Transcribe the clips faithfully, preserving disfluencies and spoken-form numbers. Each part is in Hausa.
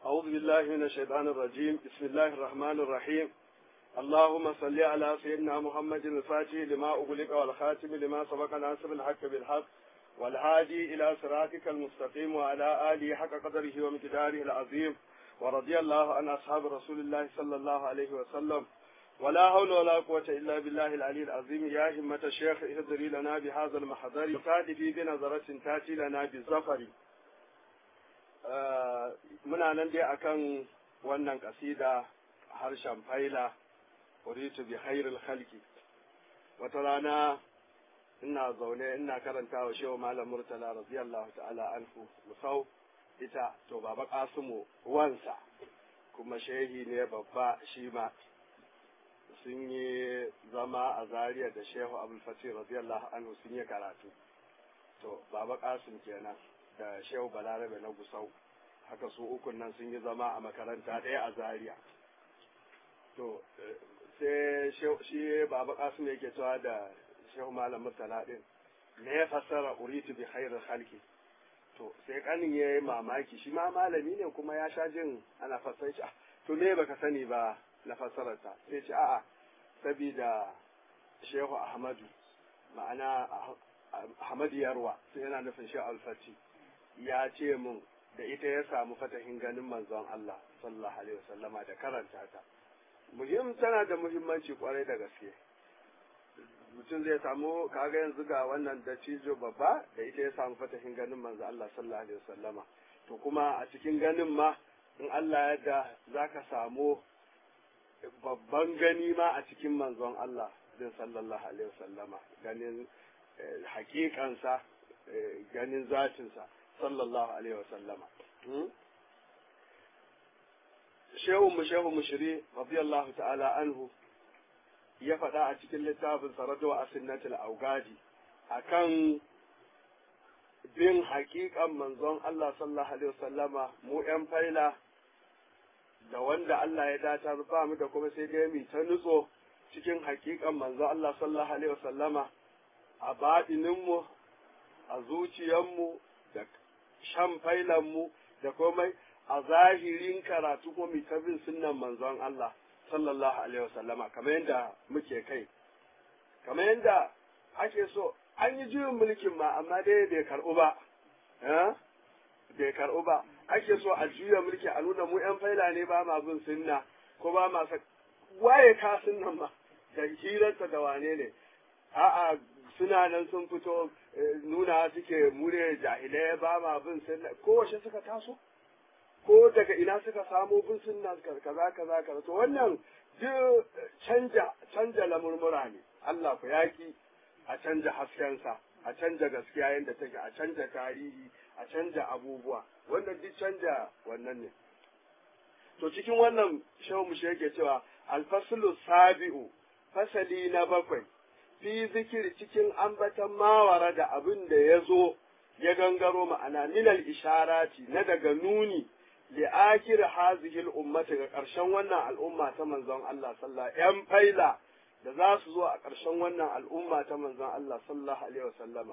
أعوذ بالله من الشيطان الرجيم بسم الله الرحمن الرحيم اللهم صل على سيدنا محمد الفاتح لما أغلق والخاتم لما سبق ناصر الحق بالحق والهادي إلى صراطك المستقيم وعلى آله حق قدره ومقداره العظيم ورضي الله عن أصحاب رسول الله صلى الله عليه وسلم ولا حول ولا قوة إلا بالله العلي العظيم يا همة الشيخ اهدري لنا بهذا المحضر تأتي بنظرة تأتي لنا بالظفر muna nan dai akan wannan kasida harshen faila uritu bi khairil khalqi wata rana ina zaune ina karanta wa shehu malam murtala radiyallahu ta'ala anhu musau ita to baba kasimu wansa kuma shehi ne babba shi ma sun yi zama a Zaria da shehu abul fatih radiyallahu anhu sun yi karatu to baba kasim kenan da shehu balarabe na gusau haka su ukun nan sun yi zama a makaranta ɗaya a Zaria to sai shi baba kasim yake cewa da shehu malam murtala din me ya fassara uritu bi khairil khalqi to sai kanin yayi mamaki shi ma malami ne kuma ya sha jin ana fassara shi to me baka sani ba na fassararta sai ce a'a sabida shehu ahmadu ma'ana ahmadu yarwa sai yana nufin shehu al-fati ya ce mun da ita ya samu fatahin ganin manzon Allah sallallahu alaihi wasallama da karanta ta muhim tana da muhimmanci kwarai da gaske mutum zai samu kaga yanzu ga wannan da cijo babba da ita ya samu fatahin ganin manzon Allah sallallahu alaihi wasallama to kuma a cikin ganin ma in Allah ya da zaka samu babban gani ma a cikin manzon Allah din sallallahu alaihi wasallama ganin hakikansa ganin zatinsa sallallahu alaihi wasallama shehu mu shehu mushri radiyallahu ta'ala anhu ya faɗa a cikin littafin sarado a sunnatul augadi akan bin haƙiƙan manzon Allah sallallahu alaihi wasallama mu ƴan faila da wanda Allah ya datar ba mu da kuma sai dai mu ta nutso cikin haƙiƙan manzon Allah sallallahu alaihi wasallama a baɗininmu a zuciyarmu da shan failanmu da komai a zahirin karatu ko mai tabin sunnan manzon Allah sallallahu alaihi wasallama kamar yadda muke kai kamar yadda ake so an yi juyin mulkin ma amma dai bai karɓu ba bai karɓu ba ake so a juya mulki a nuna mu yan faila ne ba ma bin sunna ko ba ma waye ka sunnan ma da hirarta da wane ne a'a suna nan sun fito nuna suke mure jahilai ba ma bin sunna ko washe suka taso ko daga ina suka samo bin sunna kaza kaza kaza to wannan duk canja canja lamurmura ne Allah ku yaki a canja haskensa a canja gaskiya yadda take a canja tarihi a canja abubuwa wannan duk canja wannan ne to cikin wannan shehu mu yake cewa alfaslu sabi'u fasali na bakwai fi zikiri cikin ambatan mawara da abin da ya zo ya gangaro ma'ana minal isharati na daga nuni li akir hazihi al-ummati ga ƙarshen wannan al'umma ta manzon Allah sallallahu yan faila da za su zo a ƙarshen wannan al'umma ta manzon Allah sallallahu alaihi wasallama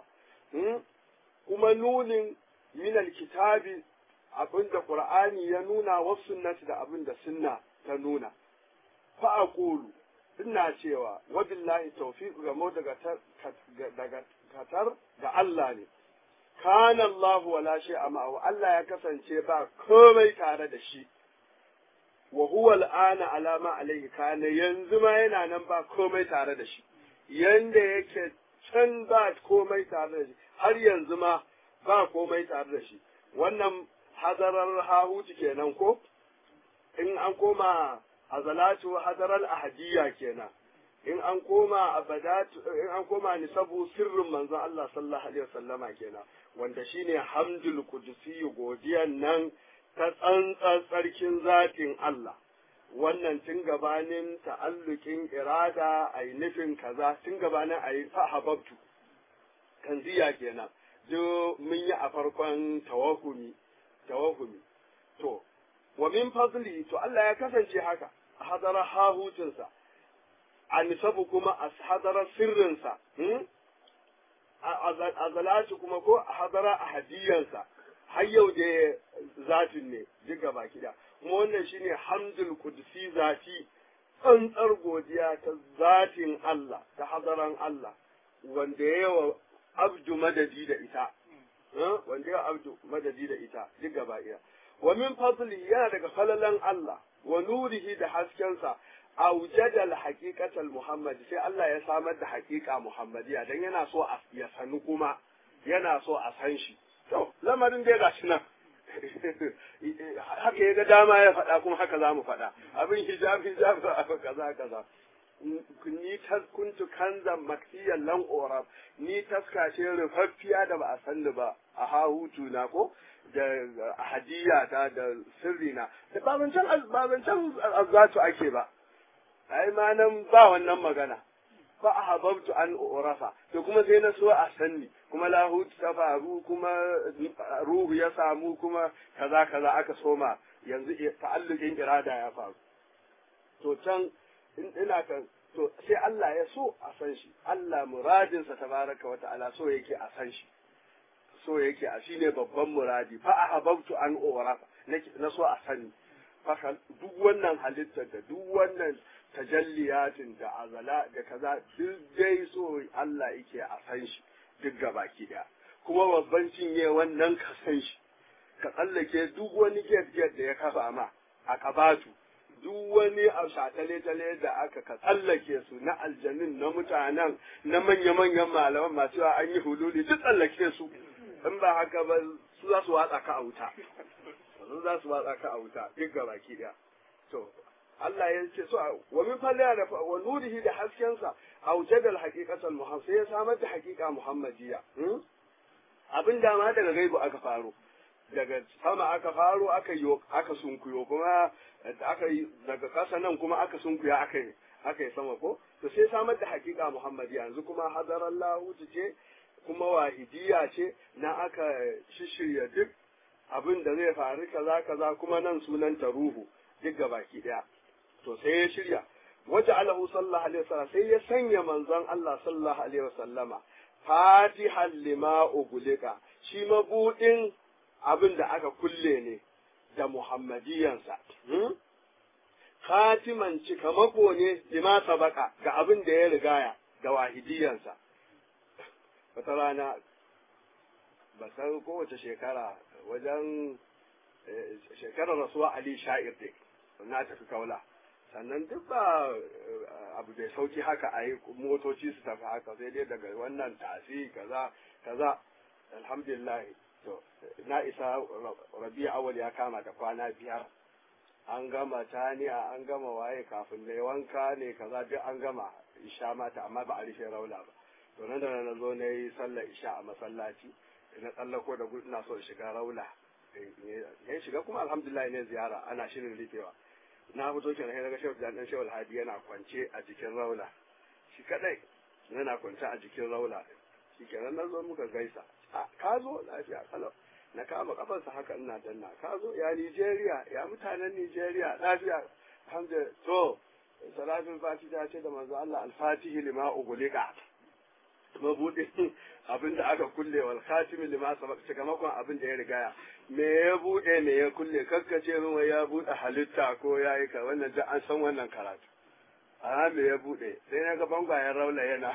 kuma nunin minal kitabi abin da Qur'ani ya nuna wa sunnati da abin da sunna ta nuna fa aqulu ina cewa wabillahi tawfiq gamo daga daga katar ga Allah ne kana Allah wala shay'a ma'ahu Allah ya kasance ba komai tare da shi wa huwa al'ana ala ma alayhi kana yanzu ma yana nan ba komai tare da shi yanda yake can ba komai tare da shi har yanzu ma ba komai tare da shi wannan hadarar hahuti kenan ko in an koma azalatu hadaral ahadiyya kenan in an koma abadatu in an koma nisabu sirrin manzon Allah sallallahu alaihi wasallama kenan wanda shine hamdul qudsi godiyan nan ta tsantsan tsarkin zatin Allah wannan tun gabanin ta'allukin irada ai nufin kaza tun gabanin ai fahabtu kanziya kenan do mun yi a farkon tawahumi tawahumi to wa min fadli to Allah ya kasance haka a hadara hahutinsa a nisabu kuma a hadara sirrinsa a zalatu kuma ko a hadara a hadiyansa har yau da zatin ne duk gaba kida kuma wannan shine hamdul qudsi zati tsantsar godiya ta zatin Allah ta hadaran Allah wanda yawa abdu madadi da ita wanda yawa abdu madadi da ita duk gaba iya wa min fadli yana daga falalan Allah wa nurihi da haskensa awjada al-haqiqata al-muhammad sai Allah ya samar da haqiqa muhammadiya dan yana so a ya sanu kuma yana so a san shi to lamarin da gashi nan haka yaga dama ya faɗa kuma haka zamu faɗa abin hijab hijab kaza kaza ni tas kuntu kanzan maksiyan lan orab ni taskace rufaffiya da ba a sanni ba a hahutu na ko da hadiya ta da sirrina da babancan babancan azzatu ake ba ai ma nan ba wannan magana fa ahabbtu an urafa to kuma sai na so a sanni kuma lahut ta faru kuma ruhu ya samu kuma kaza kaza aka soma yanzu ta'alluqin irada ya faru to can ina kan to sai Allah ya so a san shi Allah muradinsa tabaraka wa ta'ala so yake a san shi so yake a shine babban muradi fa ahabbtu an urafa na so a sani fa duk wannan halittar da duk wannan tajalliyatin da azala da kaza duk dai so Allah yake a san shi duk gabaki daya kuma babban cinye wannan ka san shi ka tsallake duk wani get da ya kafa ma a kabatu duk wani a shatale-tale da aka ka tsallake su na aljanin na mutanen na manya-manyan malaman masu yawa an yi hululi duk tsallake su in ba haka ba su za su watsa ka a wuta su za su watsa ka a wuta duk gabaki daya to Allah ya ce so wa min falla da wa nurihi da haskensa awjada al-haqiqata al-muhammad sai ya samar da haqiqa muhammadiyya abin da ma daga gaibu aka faro daga sama aka faro aka yi aka sunkuyo kuma aka yi daga kasa nan kuma aka sunkuya aka yi aka yi sama ko to sai samar da haqiqa muhammadiyya yanzu kuma hadarallahu ce kuma wahidiyya ce na aka shishirya duk abin da zai faru kaza kaza kuma nan sunan ta ruhu duk gabaki daya to sai ya shirya waje alahu sallallahu alaihi wasallam sai ya sanya manzon Allah sallallahu alaihi wasallama fatihan lima ugulika shi mabudin abin da aka kulle ne da muhammadiyansa khatiman cikamako ne lima sabaka ga abin da ya rigaya da wahidiyansa wata rana ba san kowace shekara wajen shekarar rasuwa Ali Sha'ir dai na tafi kaula sannan duk ba abu da sauki haka a yi motoci su tafi haka sai dai daga wannan tasi kaza kaza alhamdulillah to na isa rabi'a awal ya kama da kwana biyar an gama taniya an gama waye kafin da wanka ne kaza duk an gama isha mata amma ba a rufe raula ba to nan da na zo na yi sallar isha a masallaci na tsallako da gudu na so shiga raula ya shiga kuma alhamdulillah ne ziyara ana shirin rufewa na fito kenan sai daga shehu dan shehu alhadi yana kwance a jikin raula shi kadai yana kwance a jikin raula shi kenan na zo muka gaisa ka zo lafiya kalau na kama kafarsa haka ina danna ka zo ya Nigeria ya mutanen Nigeria lafiya alhamdulillah to salatul fatiha ce da manzo Allah al-fatihi lima ugulika mabudin abin da aka kulle wal khatimi lima sabaq sakamakon abin da ya rigaya me ya bude me ya kulle kakkace min wai ya bude halitta ko yayi ka wannan da an san wannan karatu a me ya bude sai na ga bangwayen raula yana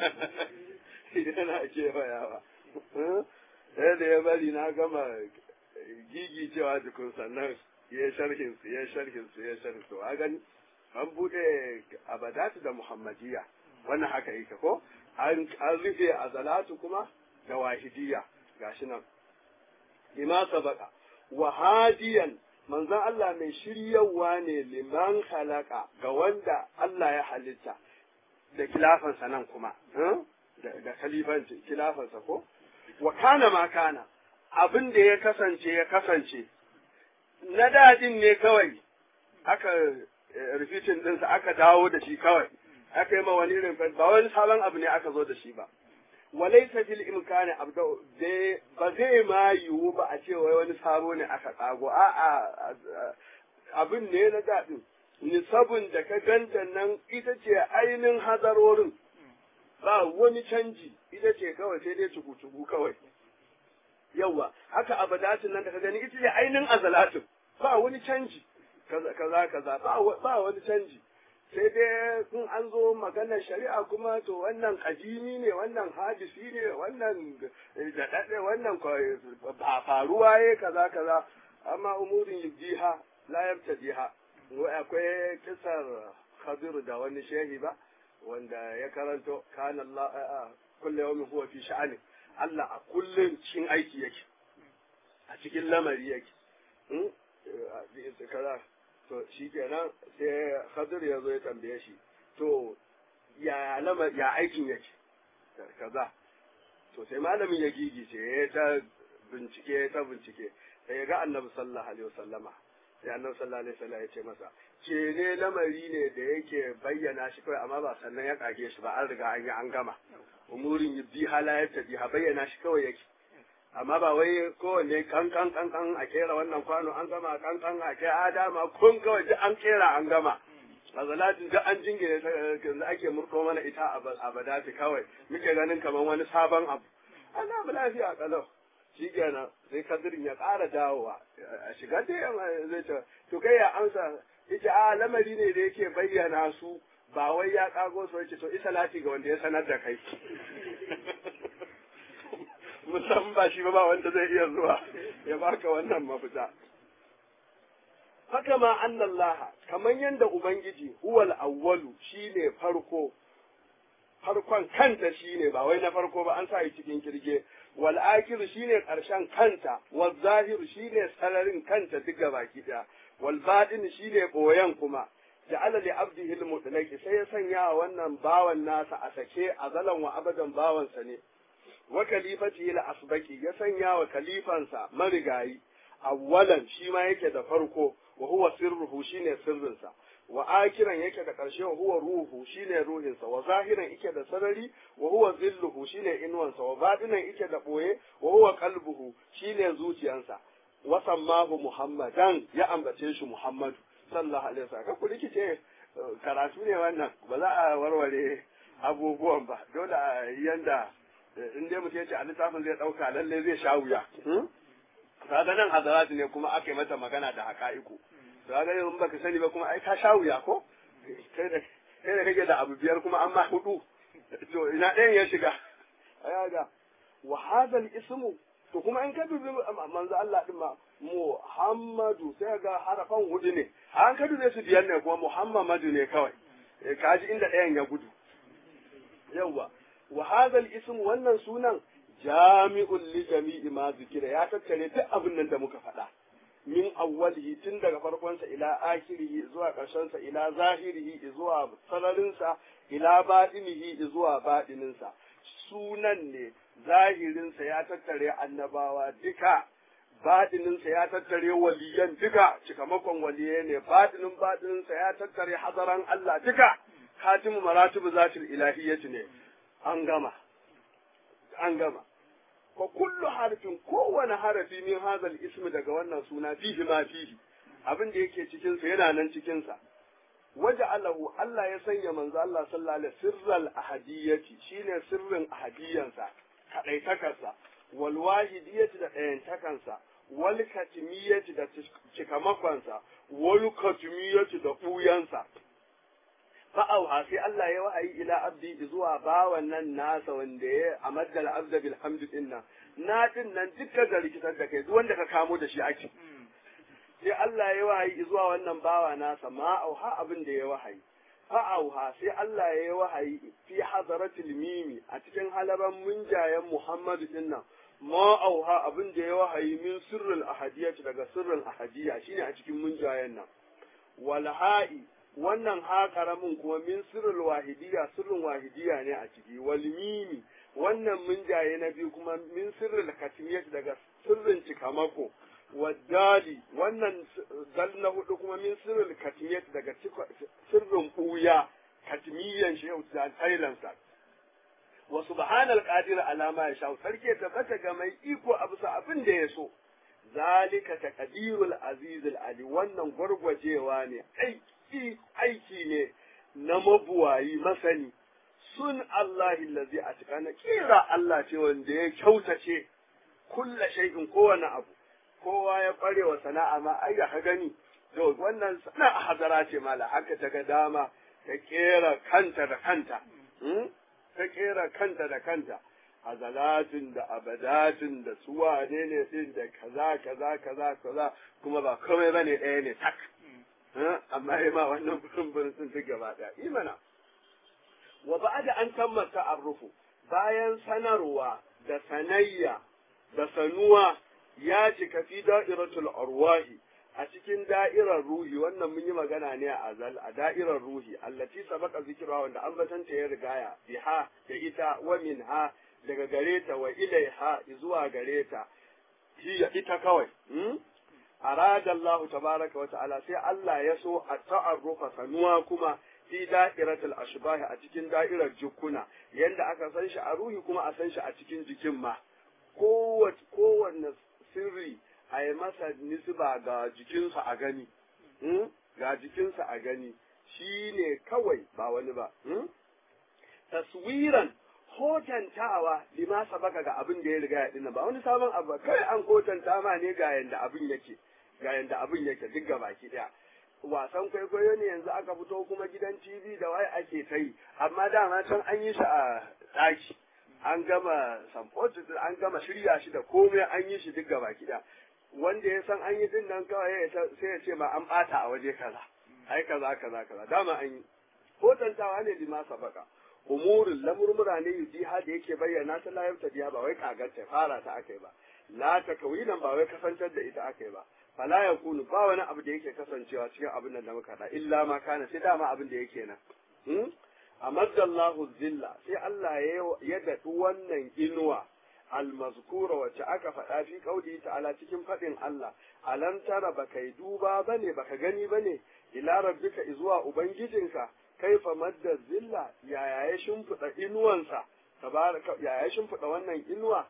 yana cewa yawa sai da ya bari na gama gigi cewa dukun sannan ya sharhin su ya sharhin su ya sharhin su a gani an bude abadatu da muhammadiyya wannan haka yake ko an rufe a zalatu kuma da wahidiyya gashi nan lima sabaka wa hadiyan manzon Allah mai shiryawa ne liman khalaqa ga wanda Allah ya halitta da kilafansa nan kuma da khalifanci kilafansa ko wa kana ma kana abin da ya kasance ya kasance na dadin ne kawai aka rufitin dinsa aka dawo da shi kawai aka yi ma wani irin ba wani sabon abu ne aka zo da shi ba walaita fil imkani abda ba zai ma yiwu ba a ce wai wani sabo ne aka tsago a'a abin ne na daɗin nisabun da ka ganta nan ita ce ainihin hadarorin ba wani canji ita ce kawai sai dai cuku-cuku kawai yawa haka abadatin nan da ka gani ita ce ainihin azalatin ba wani canji kaza kaza kaza ba wani canji sai dai in an zo maganar shari'a kuma to wannan kadimi ne wannan hadisi ne wannan daɗaɗɗe wannan ba faruwa ya kaza kaza amma umurin yubdiha la yabtadiha akwai kisar Khadir da wani shehi ba wanda ya karanto kana Allah kullu yawmin huwa fi sha'ani Allah a kullun cikin aiki yake a cikin lamari yake kaza to shi kenan sai Khadir ya zo ya tambaye shi to ya lamar ya aikin yake kaza to sai malamin ya gigice ya ta bincike ta bincike sai ya ga Annabi sallallahu alaihi wasallama sai Annabi sallallahu alaihi wasallam ya ce masa ce ne lamari ne da yake bayyana shi kawai amma ba sannan ya kage shi ba an riga an yi an gama umurin yubdi halayata bi ha bayyana shi kawai yake amma ba wai kowanne kan kan kan kan a kera wannan kwano an gama kan kan a kai adama kun kawai duk an kera an gama azalatin duk an jingine da ake murko mana ita a badati kawai muke ganin kamar wani sabon abu Allah mu lafiya kalau shi kenan sai kadirin ya ƙara dawowa a shiga dai zai ce to kai ya amsa yace a lamari ne da yake bayyana su ba wai ya kago su yace to isalati ga wanda ya sanar da kai musamman ba shi ba ba wanda zai iya zuwa ya baka wannan mafita haka ma annallaha kaman yanda ubangiji huwal awwalu shine farko farkon kanta shine ba wai na farko ba an sa yi cikin kirge wal akhir shine karshen kanta wal zahir shine sararin kanta duka baki daya wal batin shine boyan kuma ja'ala li abdihi al mutlaqi sai ya sanya wannan bawan nasa a sake azalan wa abadan bawansa ne wa kalifati ila asbaki ya sanya wa kalifansa marigayi awwalan shi ma yake da farko wa huwa sirruhu shine sirrinsa wa akiran yake da karshe wa huwa ruhu shine ruhinsa wa zahiran yake da sarari wa huwa zilluhu shine inuwansa wa batinan yake da boye wa huwa qalbuhu shine zuciyansa wa sammahu muhammadan ya ambace shi muhammadu sallallahu alaihi wasallam ka kuli kice karatu ne wannan ba za a warware abubuwan ba dole a yanda in dai mutum ya ce a littafin zai ɗauka lalle zai sha wuya. Kaga nan hazarati ne kuma aka yi mata magana da haƙa'iku. Kaga in baka sani ba kuma ai ka sha wuya ko? Kai da kai da kake da abu biyar kuma amma hudu. To ina ɗayan ya shiga. Ai ga wa hadal ismu to kuma in ka dubi manzo Allah din ma Muhammadu sai ga harafan hudu ne. An ka dube su biyar ne kuma Muhammadu ne kawai. Kaji inda ɗayan ya gudu. Yawwa. wa hadha al-ism wannan sunan jami'un li jami'i ma zikira ya tattare duk abin nan da muka faɗa min awwalihi tun daga farkon sa ila akhirihi zuwa ƙarshen sa ila zahirihi zuwa sararin sa ila batinihi zuwa batinin sa sunan ne zahirin sa ya tattare annabawa duka batinin sa ya tattare waliyan duka cikamakon waliyai ne batinin batinin sa ya tattare hadaran Allah duka khatimu maratibu zatil ilahiyyati ne an gama an gama fa kullu harfin kowane harafi min hazal ismi daga wannan suna fihi ma fihi abin da yake cikin sa yana nan cikin sa waja'alahu Allah ya sanya manzo Allah sallallahu alaihi sirral ahadiyyati shine sirrin ahadiyyansa kadai takarsa wal wahidiyyati da ɗayan takansa wal katimiyyati da cikamakonsa wal katimiyyati da buyansa fa'auha sai Allah ya wahayi ila abdi zuwa bawan nan nasa wanda ya amadda al-abda bil hamd inna na din nan dukkan da rikitar da kai duk wanda ka kamo da shi ake sai Allah ya wahayi zuwa wannan bawa nasa ma auha abin da ya wahayi fa'auha sai Allah ya wahayi fi hadaratil mimi a cikin halaban munjayen Muhammad din nan ma auha abin da ya wahayi min sirrul ahadiyyah daga sirrul ahadiyya shine a cikin munjayen nan wal ha'i wannan ha karamin kuma min sirrul wahidiyya sirrin wahidiyya ne a ciki wal mimi wannan munjaye na biyu kuma min sirrul katimiyyah daga sirrin cikamako wadali wannan dal na hudu kuma min sirrul katimiyyah daga sirrin buya katimiyyan shi da tailansa wa subhanal qadir ala ma yasha sarki ta bata ga mai iko abu sa abin da ya so zalika taqdirul azizul ali wannan gurgwajewa ne aiki aiki ne na mabuwayi masani sun Allahi lazi a cikana kira Allah ce wanda ya kyautace kulla shay'in kowane abu kowa ya kware wa sana'a ma ai ka gani to wannan sana'a hadara ce mala haka ta ga dama ta kera kanta da kanta ta kera kanta da kanta azalatin da abadatin da suwa ne ne din da kaza kaza kaza kaza kuma ba komai bane ɗaya ne tak amma ai ma wannan burin sun ci gaba da imana wa ba'da an tamma ta'arrufu bayan sanarwa da sanayya da sanuwa ya cika fi da'iratul arwahi a cikin da'irar ruhi wannan mun yi magana ne a azal a da'irar ruhi allati sabaqa zikra wanda an batanta ya rigaya biha da ita wa minha daga gareta wa ilaiha zuwa gareta hiya ita kawai arada Allah tabaraka wa ta'ala sai Allah ya so a ta'arrufa sanuwa kuma fi da'iratul ashbah a cikin da'irar jukuna yanda aka san shi a ruhi kuma a san shi a cikin jikin ma kowace kowanne sirri a yi masa nisba ga jikinsa a gani ga jikinsa a gani shi ne kawai ba wani ba taswiran hotantawa lima sabaka ga abin da ya riga ya dinna ba wani sabon abu kai an hotanta ma ne ga yanda abin yake ga yanda abin yake duk ga baki daya wasan kwaikwayo ne yanzu aka fito kuma gidan T V da wai ake ta yi amma dama can an yi shi a ɗaki an gama samfotin an gama shirya shi da komai an yi shi duk ga baki daya wanda ya san an yi din nan kawai sai ya ce ma an bata a waje kaza ai kaza kaza kaza dama an yi hotantawa ne lima sabaka umurin lamurmura ne yujiha da yake bayyana ta layar ta biya ba wai kagarta fara ta akai ba la ta kawinan ba wai kasantar da ita akai ba fala ya kunu ba wani abu da yake kasancewa cikin abin nan da muka da illa ma kana sai dama abin da yake nan hmm? amaddallahu zilla sai Allah ya dadu wannan inuwa almazkura wacce aka faɗa fi kauli ta'ala cikin faɗin Allah alam tara baka yi duba bane baka gani bane ila rabbika izuwa ubangijinka kaifa madda zilla yaya ya shimfiɗa inuwansa tabaraka yaya ya shimfiɗa wannan inuwa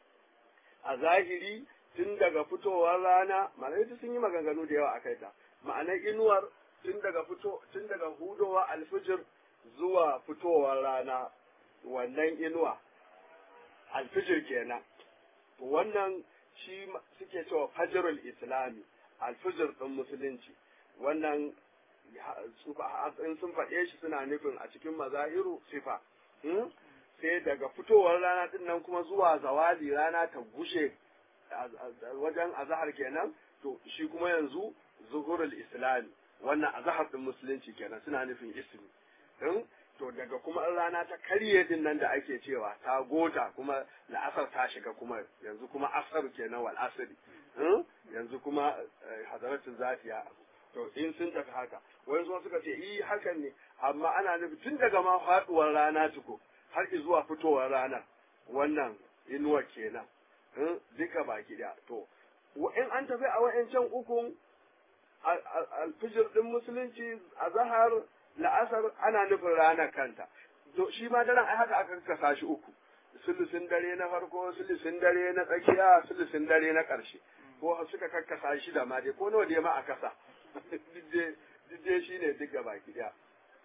a zahiri tun daga fitowar rana malaitu sun yi maganganu da yawa akai ta ma'anar inuwar tun daga fito tun daga hudowa alfijir zuwa fitowar rana wannan inuwa alfijir kenan wannan shi suke cewa fajrul islami alfijir din musulunci wannan in sun faɗe shi suna nufin a cikin mazahiru sifa sai daga fitowar rana din nan kuma zuwa zawali rana ta gushe wajen azahar kenan to shi kuma yanzu zuhurul islami wannan azahar din musulunci kenan suna nufin ismi to daga kuma rana ta karye din nan da ake cewa ta gota kuma la'asar ta shiga kuma yanzu kuma asar kenan wal asri yanzu kuma hadaratul zatiya to in sun tafi haka wani zuwa suka ce yi hakan ne amma ana nufi tun daga ma faduwar rana tuko har zuwa fitowar rana wannan inuwa kenan duka baki da to in an tafi a wa'ancan ukun alfijir din musulunci a zahar la'asar ana nufin ranar kanta to shi ma daren ai haka aka kasa shi uku sulusin dare na farko sulusin dare na tsakiya sulusin dare na ƙarshe ko suka kakkasa shi da ma dai ko nawa dai ma a kasa duk shi ne duk gaba ɗaya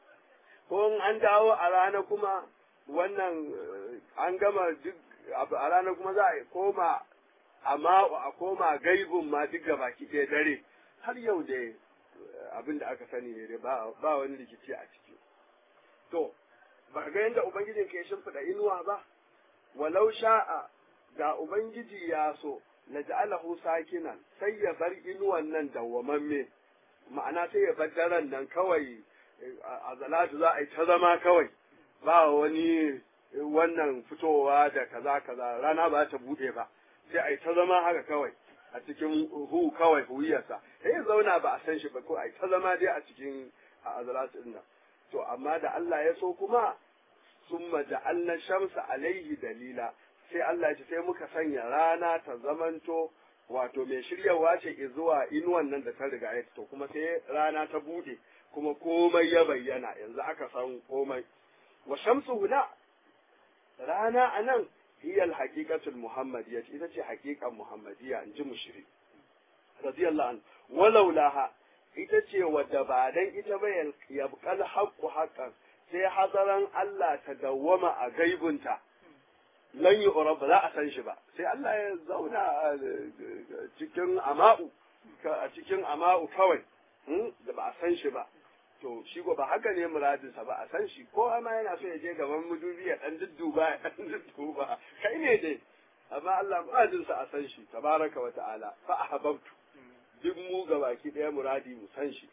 ko an dawo a rana kuma wannan an gama duk a rana kuma za a koma amma a koma gaibun ma duk gaba ɗaya dare har yau da abin da aka sani ne ba ba wani rikici a ciki to ba ga yanda ubangiji ke shimfiɗa inuwa ba walau sha'a da ubangiji ya so la ja'alahu sakinan sai ya bar inuwan nan dawwamamme ma'ana sai ya bar daren nan kawai a zalatu za a yi ta zama kawai ba wani wannan fitowa da kaza kaza rana ba ta bude ba sai a yi ta zama haka kawai a cikin hu kawai huyarsa sai ya zauna ba a san shi ba ko a yi ta zama dai a cikin a zalatu din nan to amma da Allah ya so kuma summa ja'alna shamsa alaihi dalila sai Allah ya ce sai muka sanya rana ta zamanto wato mai shiryawa ce zuwa inuwan nan da ta riga ya to kuma sai rana ta bude kuma komai ya bayyana yanzu aka san komai wa shamsu huna rana anan hiya al-haqiqatul muhammadiyya ita ce haqiqan muhammadiyya inji mushrik radiyallahu anhu walau laha ita ce wadda ba dan ita ba yabqal haqqu haqqan sai hadaran Allah ta dawwama a gaibunta lan yi ba za a san shi ba sai Allah ya zauna a cikin ama'u a cikin ama'u kawai da ba a san shi ba to shi ba haka ne muradinsa ba a san shi ko ma yana so ya je gaban mudubi ya dan dudduba ya dan dudduba kai ne dai amma Allah muradinsa a san shi tabaraka wa ta'ala fa ahbabtu duk mu gabaki daya muradi mu san shi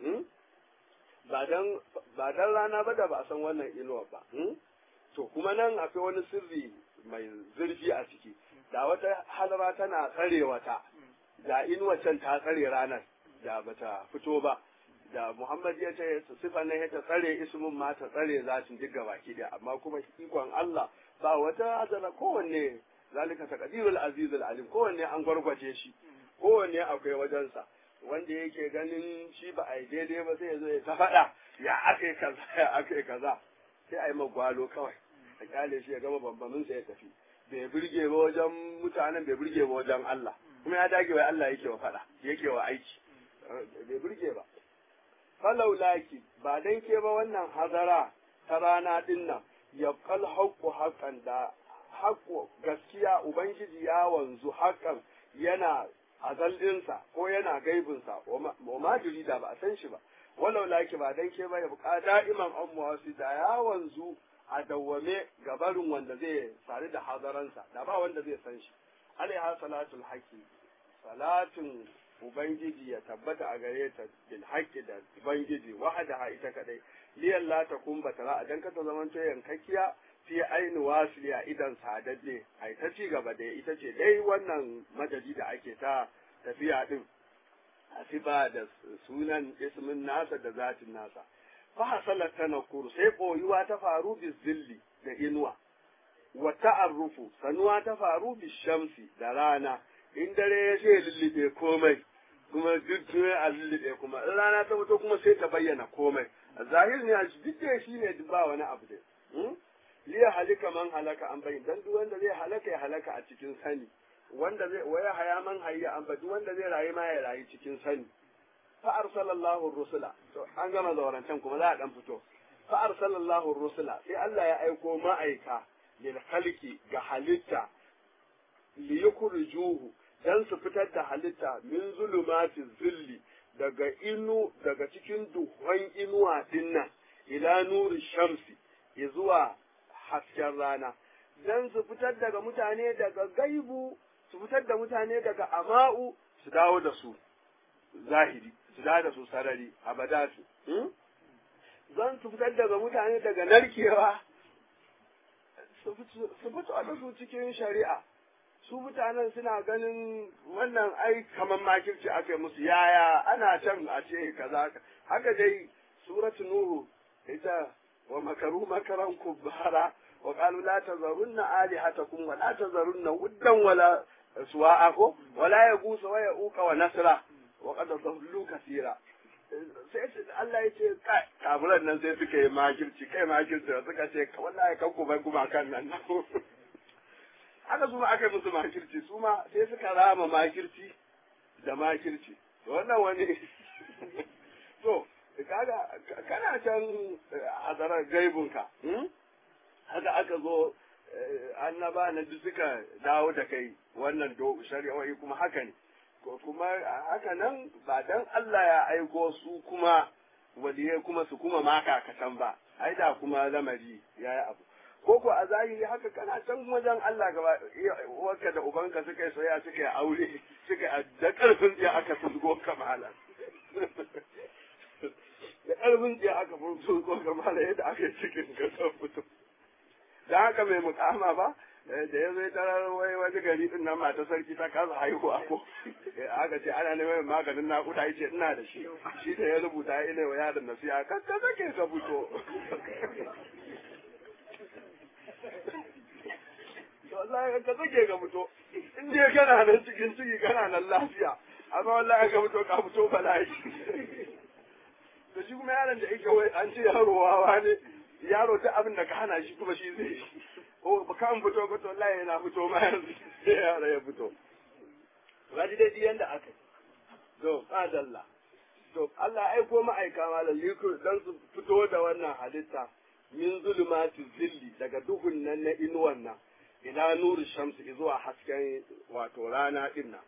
ba dan ba dan rana ba da ba a san wannan inuwa ba to kuma nan akwai wani sirri mai zurfi a ciki da wata halara tana tsare wata da inuwa can ta tsare ranar da bata fito ba da Muhammad ya ce sifa ne ta tsare ismin ma ta tsare zatin duk gabaki da amma kuma ikon Allah ba wata azala kowanne zalika taqdirul azizul alim kowanne an gwargwaje shi kowanne akwai wajensa wanda yake ganin shi ba a yi daidai ba sai ya zo ya ta faɗa ya aka kaza ya aka kaza sai a yi magwalo kawai a kyale shi ya gama bambamin sa ya tafi bai burge ba wajen mutanen bai burge ba wajen Allah kuma ya dage wai Allah yake wa faɗa yake wa aiki bai burge ba falau laki ba dan ke ba wannan hazara ta rana din nan ya kal haqqu haqqan da haqqu gaskiya ubangiji ya wanzu haqqan yana azaldinsa ko yana gaibinsa wa ma da ba a san shi ba walau laki ba dan ke ba ya buka da'iman amma wasu da ya wanzu a dawwame gabarin wanda zai sare da hazaransa da ba wanda zai san shi alaiha salatul haqi salatin ubangiji ya tabbata a gare ta bil haqqi da ubangiji wahadaha ita kadai liyan la takun batara dan ka ta zaman to yankakkiya fi aini wasiliya idan sadadde ai ta ci gaba da ita ce dai wannan madadi da ake ta tafiya din asiba da sunan ismin nasa da zatin nasa fa hasalat tanakur sai koyuwa ta faru bi zilli da inuwa wa ta'arrufu sanuwa ta faru bi shamsi da rana in dare ya ce lullube komai kuma duk a lullube kuma in rana ta fito kuma sai ta bayyana komai zahir ne a duk da shi ne ba wani abu dai liya halika man halaka an bayin dan duk wanda zai halaka ya halaka a cikin sani wanda zai waya haya man hayya an ba duk wanda zai rayu ma ya rayu cikin sani fa arsalallahu rusula to an gama zaurancan kuma za a dan fito fa arsalallahu rusula sai Allah ya aiko ma'aika lil khalqi ga halitta li yukhrijuhu dan su fitar da halitta min zulumati zilli daga inu daga cikin duhun inuwa dinnan ila nuri shamsi zuwa hasken rana dan su fitar daga mutane daga gaibu su fitar da mutane daga ama'u su dawo da su zahiri su dawo da su sarari abadatu zan su fitar daga mutane daga narkewa su fito da su cikin shari'a su mutanen suna ganin wannan ai kamar makirci aka yi musu yaya ana can a ce kaza haka dai suratu nuhu ita wa makaru makaran kubbara wa qalu la tazarunna alihatakum wa la tazarunna wuddan wala suwa'ako wala yagusa wa yauqa wa nasra wa qad dhallu kaseera sai Allah ya ce kai kaburan nan sai suka yi makirci kai makirci suka ce wallahi kan ku bai kuma kan nan haka su ma aka musu makirci su ma sai suka rama makirci da makirci wannan wani to kaga kana can hadarar gaibunka haka aka zo annaba na duk suka dawo da kai wannan do shari'o'i kuma haka ne kuma haka nan ba dan Allah ya aiko su kuma waliyai kuma su kuma maka kasan ba ai da kuma lamari yayi abu ko ko a zahiri haka kana can wajen Allah gaba uwarka da ubanka suka yi soyayya suka yi aure suka yi da karfin tsiya aka fusgo kamala da karfin tsiya aka fusgo kamala yadda aka yi cikin kasar fito da haka mai mukama ba da ya zai tarar wai wani gari din nan mata sarki ta kasa haihuwa ko aka ce ana neman maganin naƙuda ya ce ina da shi shi da ya rubuta ya ina wa yaron nasiha kan ka sake ka fito wallahi ka sake ka fito in dai kana nan cikin ciki kana nan lafiya amma wallahi ka fito ka fito bala'i da shi kuma yaron da yake wai an ce yaro wawa ne yaro ta abin da ka hana shi kuma shi zai ko ba kan fito ba to wallahi yana fito ma yanzu sai yaro ya fito gaji dai yanda aka to qadalla to Allah aiko ma'aika malam liku dan su fito da wannan halitta min zulumati zilli daga duhun nan na inuwan nan ila nuri shamsi zuwa hasken wato rana din nan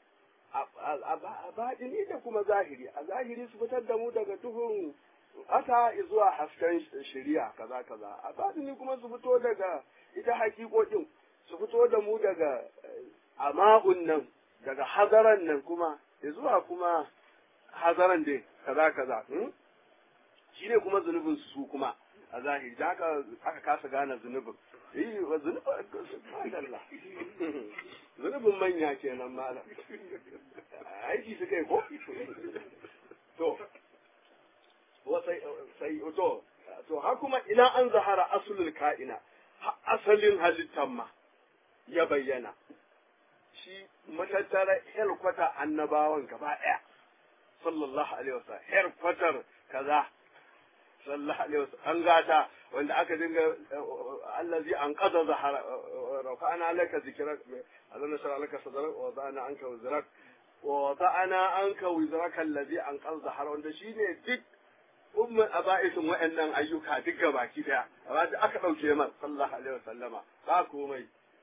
a baɗini da kuma zahiri a zahiri su fitar da mu daga duhun aka zuwa hasken shari'a kaza kaza a baɗini kuma su fito daga ita hakikokin su fito da mu daga ama'un nan daga hazaran nan kuma zuwa kuma hazaran dai kaza kaza shine kuma zunubin su kuma a zahiri da haka aka kasa gane zunubin yi wa zunubin zunubin manya kenan malam aiki suka yi ko to sai to to har kuma ina an zahara asulul ka'ina asalin halittan ma ya bayyana shi matattara helkwata annabawan gaba ɗaya sallallahu alaihi wasallam helkwatar kaza sallallahu alaihi wasallam an gata wanda aka dinga allazi an qada zahara rafa'ana laka zikrak azana shara laka sadrak wa wada'na anka wizrak wa wada'na anka wizrak allazi an qada zahara wanda shine duk umman aba'isin wa'annan ayyuka duk gabaki daya amma da aka dauke man sallallahu alaihi wasallama ba komai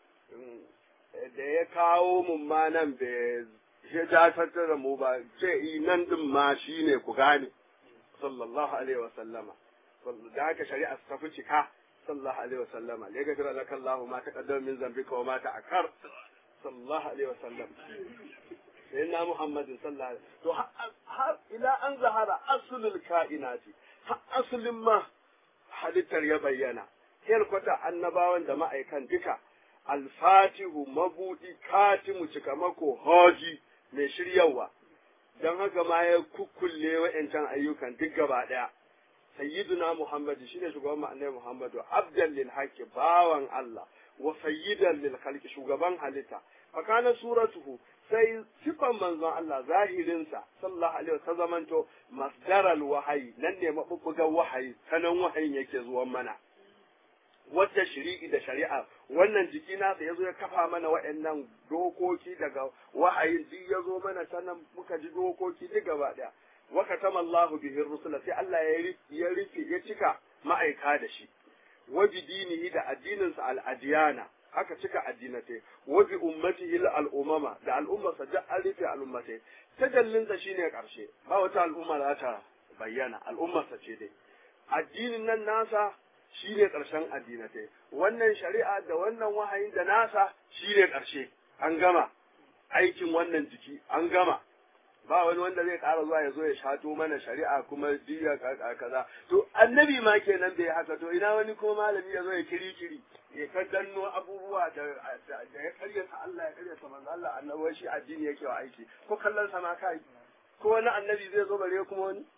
da ya kawo mun ma nan bai ya jatar da mu ba ce nan din ma shine ku gane sallallahu alaihi wasallama da haka shari'a ta fi cika sallallahu alaihi wasallama ya gafira laka Allah ma taqaddama min zambika wa ma ta'akkar sallallahu alaihi wasallam sayyidina Muhammadin sallallahu alaihi to har ila an zahara aslul kainati har aslin ma halittar ya bayyana kwata annabawan da ma'aikan duka alfatihu mabudi katimu cikamako hoji mai shiryawa don haka ma ya kukkulle wa'yancan ayyukan duk gaba ɗaya sayyiduna muhammadu shine shugaban ma'anai muhammadu abdan lil haqqi bawan Allah wa sayyidan lil khalqi shugaban halitta fakana suratuhu sai sifan manzon Allah zahirinsa sallallahu alaihi wasallam zamanto masdaral wahayi nan ne mabubbugan wahayi sanan wahayin yake zuwan mana wata shari'i da shari'a wannan jiki nasa ya zo ya kafa mana waɗannan dokoki daga wahayin duk ya zo mana sannan muka ji dokoki duk gaba ɗaya wa katama Allahu bihi rusula sai Allah ya rufe ya cika ma'aika da shi wa bi dinihi da addininsa al-adiyana aka cika addinatai wa bi ummatihi al-umama da al'ummarsa da an rufe al'ummatai tajallinsa shine karshe ba wata al'umma za ta bayyana al'ummarsa ce dai addinin nan nasa shi ne ƙarshen addinatai wannan shari'a da wannan wahayin da nasa shi ne ƙarshe an gama aikin wannan jiki an gama ba wani wanda zai ƙara zuwa ya zo ya shato mana shari'a kuma diya kaza to annabi ma kenan bai haka to ina wani ko malami ya zo ya kiri kiri ya kaddanno abubuwa da da ya karyata Allah ya karyata manzo Allah annabi shi addini yake wa aiki ko kallon sa ma kai ko wani annabi zai zo bare kuma wani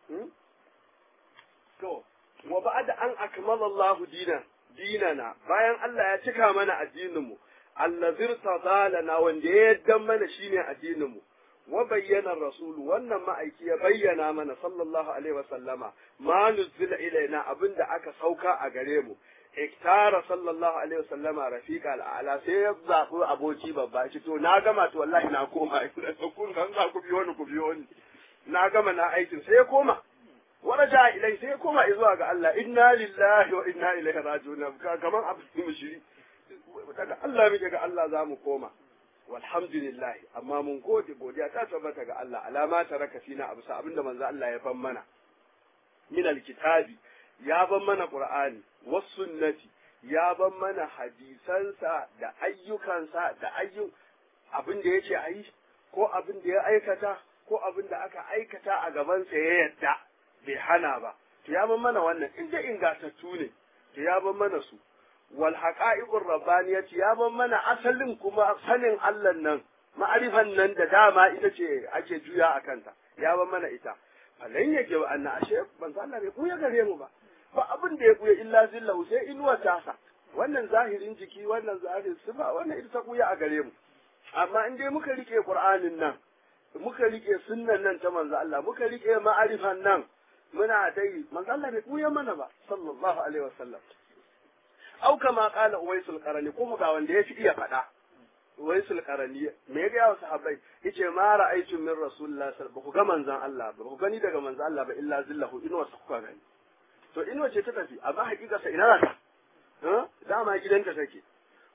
to wa ba'da an akmala Allahu dinan dinana bayan Allah ya cika mana addinin mu allazir tadalana wanda ya yaddan mana shine addinin mu wa bayyana rasul wannan ma'aiki ya bayyana mana sallallahu alaihi wa sallama ma nuzila ilaina abinda aka sauka a gare mu iktara sallallahu alaihi wa sallama rafiqa al'ala sai ya zafi aboki babba shi to na gama to wallahi na koma kun kan za ku biyo ni ku biyo ni na gama na aikin sai ya koma waraja ilai sai koma zuwa ga Allah inna lillahi wa inna ilaihi raji'un kaman abin mushiri daga Allah muke ga Allah zamu koma walhamdulillah amma mun gode godiya ta tabbata ga Allah alama ta raka fina abu sa abinda manzo Allah ya ban mana min alkitabi ya ban mana qur'ani was sunnati ya ban mana hadisansa da ayyukansa da ayyu abin da yace ayi ko abin da ya aikata ko abin da aka aikata a gaban sa ya yadda bai hana ba to ya ban mana wannan in da ingatattu ne to ya ban mana su wal haqa'iqur rabbaniyati ya ban mana asalin kuma sanin Allah nan ma'arifan nan da dama ita ce ake juya a kanta ya ban mana ita falan yake wa anna ashe manzo Allah bai kuya gare mu ba ba abin da ya kuya illa zillahu sai inuwa tasa wannan zahirin jiki wannan zahirin sifa wannan ita ta kuya a gare mu amma in dai muka rike Qur'anin nan muka rike sunnan nan ta manzo Allah muka rike ma'arifan nan muna dai manzo Allah bai kuya mana ba sallallahu alaihi wasallam au kama qala uwaisul qarani ko ga wanda ya fi iya faɗa uwaisul qarani me ya ga wasu sahabbai yace ma ra'aytu min rasulillahi sallallahu alaihi wasallam ga manzon Allah ba ku gani daga manzon Allah ba illa zillahu in wasu kuka gani to in wace ta tafi amma hakika sa ina ta ha dama gidanta take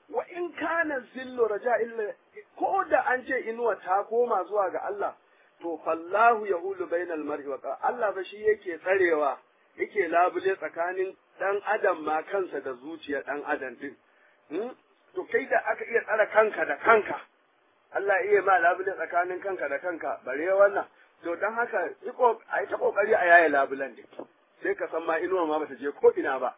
wa in kana zillu raja illa ko da an ce inuwa ta koma zuwa ga Allah to fallahu yahulu bainal mar'i wa Allah ba shi yake tsarewa yake labule tsakanin dan adam ma kansa da zuciyar dan adam din to kai da aka iya tsara kanka da kanka Allah iya ma labule tsakanin kanka da kanka bare wannan to dan haka iko ai ta kokari a yaye labulan din sai ka san ma inuwa ma bata je ko ina ba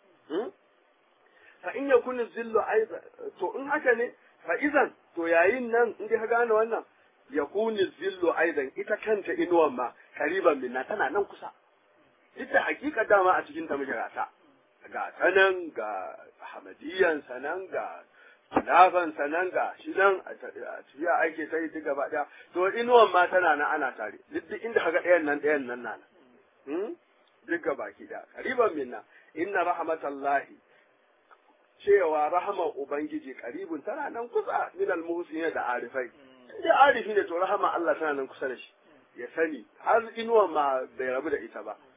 fa in yakun zillu aiza to in haka ne fa idan to yayin nan in ka gane wannan yakun zillu aidan ita kanta inuwan ma kariban minna tana nan kusa duk da hakika dama a cikin ta muke gata ga sanan ga Ahmadiyyan sanan ga Lafan sanan ga shi nan a tafiya ake sai duk gaba daya to inuwan ma tana nan ana tare duk inda kaga ɗayan nan ɗayan nan nan hmm duk gaba ki da kariban minna inna rahmatallahi cewa rahamar ubangiji karibun tana nan kusa min almuhsinin da arifai da arifi ne to rahama Allah tana nan kusa da shi ya sani har inuwan ma bai rabu da ita ba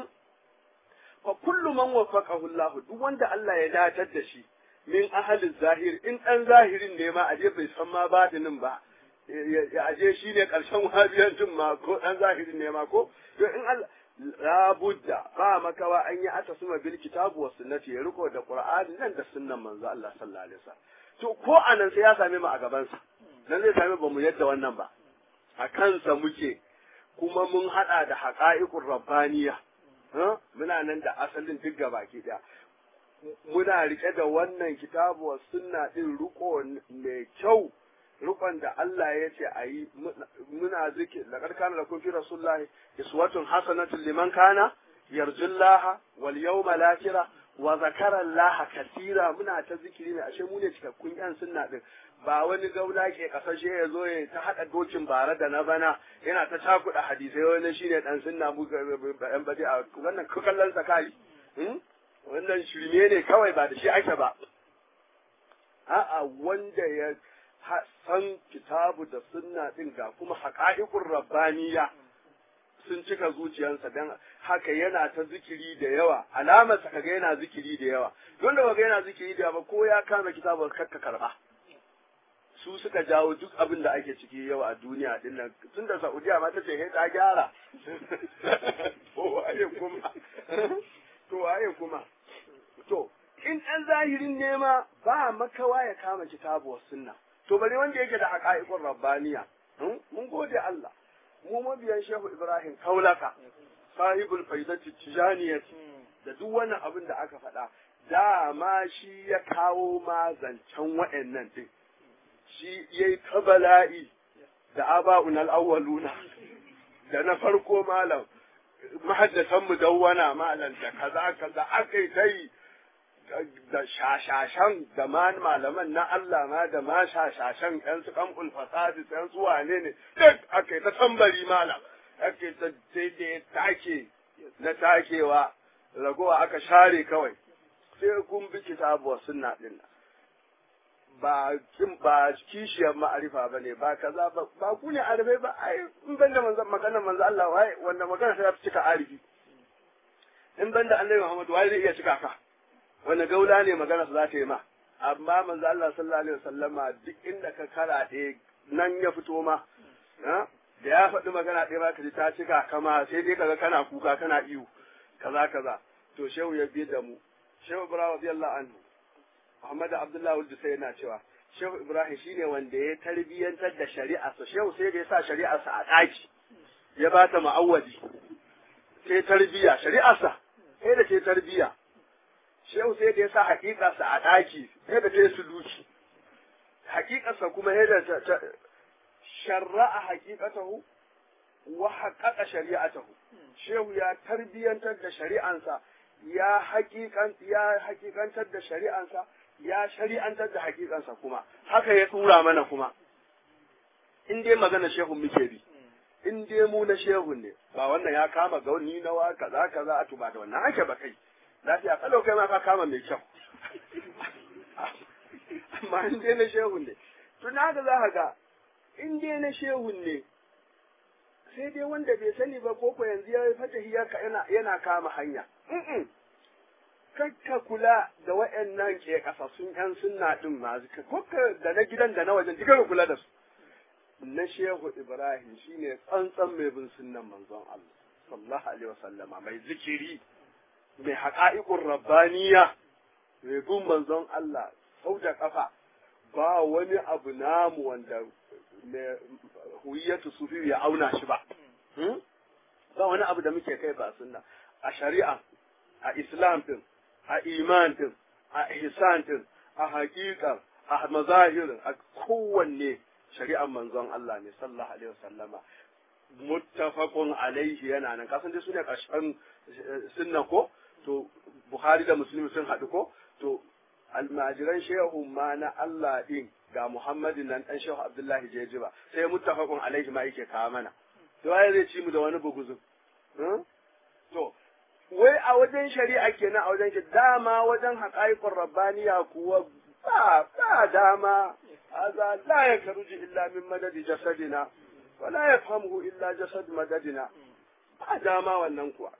fa kullu man wafaqahu Allah duk wanda Allah ya datar da shi min ahalin zahir in dan zahirin ne ma aje bai san ma batinin ba ya aje shine karshen wahabiyancin ma ko dan zahirin ne ma ko to in Allah la budda ba makawa an yi ata suma bil kitabu was sunnati ya riko da qur'ani nan da sunnan manzo Allah sallallahu alaihi wasallam to ko anan sai ya same mu a gaban sa dan zai same ba mu yadda wannan ba a kansa muke kuma mun hada da haqa'iqur rabbaniya muna nan da asalin duk gabaki daya muna rike da wannan kitabu wa sunna din riko mai kyau rikon da Allah ya ce a yi muna zikir laqad kana lakum fi rasulillahi iswatun hasanatun liman kana yarjullaha wal yawmal akhir wa zakara Allah katira muna ta zikiri ne ashe mu ne cikakkun yan sunna din ba wani gauna ke kasashe ya zo ya ta hada dokin bare da na bana yana ta cakuɗa hadisai wani shine dan sunna mu yan bade a wannan kallon sakai wannan shirme ne kawai ba da shi ake ba a'a wanda ya san kitabu da sunna din ga kuma haqa'iqur rabbaniya sun cika zuciyarsa dan haka yana ta zikiri da yawa alamar sa kaga yana zikiri da yawa don da kaga yana zikiri da yawa ko ya kama kitabu kakka karba su suka jawo duk abin da ake ciki yau a duniya din nan tun da Saudiya ma ta ce he ta gyara to waye kuma to waye kuma to in ɗan zahirin nema ba makawa ya kama kitabu wa sunna to bari wanda yake da haqa'iqur rabbaniya mun gode Allah mu mabiyan Shehu Ibrahim Kaulaka sahibul faidati tijaniyati da duk wannan abin da aka faɗa dama shi ya kawo ma zancen wa'annan din shi yayi kabala'i da aba'un al-awwaluna da na farko malam mahaddasan mu dawwana malam da kaza kaza akai tai da shashashan da ma malaman na Allah ma da ma shashashan ƴan su kamul fasadi ƴan su wane ne duk akai ta tambari malam ake ta sai da take na takewa ragowa aka share kawai sai kun bi kitabu sunna din ba kin ba kishiyar ma'arifa bane ba kaza ba ba ku ne arifai ba ai in banda manzon maganar manzon Allah wai wanda magana sai ta cika arifi in banda Annabi Muhammad wai zai iya cika ka wanda gaula ne magana su za ta yi ma amma manzo Allah sallallahu alaihi wasallama duk inda ka karaɗe nan ya fito ma da ya faɗi magana ɗaya ba ka ji ta cika kama sai dai kaga kana kuka kana iyo kaza kaza to shehu ya bi da mu shehu Ibrahim radiyallahu anhu Muhammad Abdullah wanda sai yana cewa shehu Ibrahim shine wanda ya tarbiyantar da shari'a sa shehu sai da ya sa shari'a sa a ɗaki ya ba ta ma'awwadi sai tarbiya shari'a sa sai da ce tarbiya shehu sai da ya sa haƙiƙarsa a ɗaki sai da ta yi suluki haƙiƙarsa kuma sai da ta sharra'a haƙiƙatahu wa haƙaƙa shari'atahu shehu ya tarbiyantar da shari'ansa ya haƙiƙan ya haƙiƙantar da shari'ansa ya shari'antar da haƙiƙansa kuma haka ya tura mana kuma in dai magana shehu muke bi in dai mu na shehu ne ba wannan ya kama gauni nawa kaza kaza a tuba da wannan ake ba kai lafiya kalau kai ma ka kama mai kyau amma in dai na shehun ne tun haka za ka ga in dai na shehun ne sai dai wanda bai sani ba ko ko yanzu ya fata yana yana kama hanya kakka kula da waɗannan ke kasassun yan sunna din ma kokka da na gidan da na wajen duka ka kula da su na shehu Ibrahim shine tsantsan mai bin sunnan manzon Allah sallallahu alaihi wasallama mai zikiri mai haqa'iqur rabbaniya mai bin manzon Allah sau da kafa ba wani abu namu wanda mai huyyatu sufi ya auna shi ba ba wani abu da muke kai ba sunna a shari'a a islam din a iman din a ihsan din a haƙiƙa a mazahirin a kowanne shari'ar manzon Allah ne sallallahu alaihi wasallama muttafaqun alaihi yana nan kasan dai sune ƙarshen sunna ko to Bukhari da Muslim sun haɗu ko to almajiran shehu ma na Allah din ga Muhammadin nan dan shehu Abdullahi Jejiba sai muttafaqun alaihi ma yake kawo mana to waye zai ci mu da wani buguzun to wai a wajen shari'a kenan a wajen dama wajen haƙa'iƙun rabbaniya kuwa ba ba dama هذا لا يخرج إلا من مدد جسدنا ولا يفهمه إلا جسد مددنا هذا ما وننكوا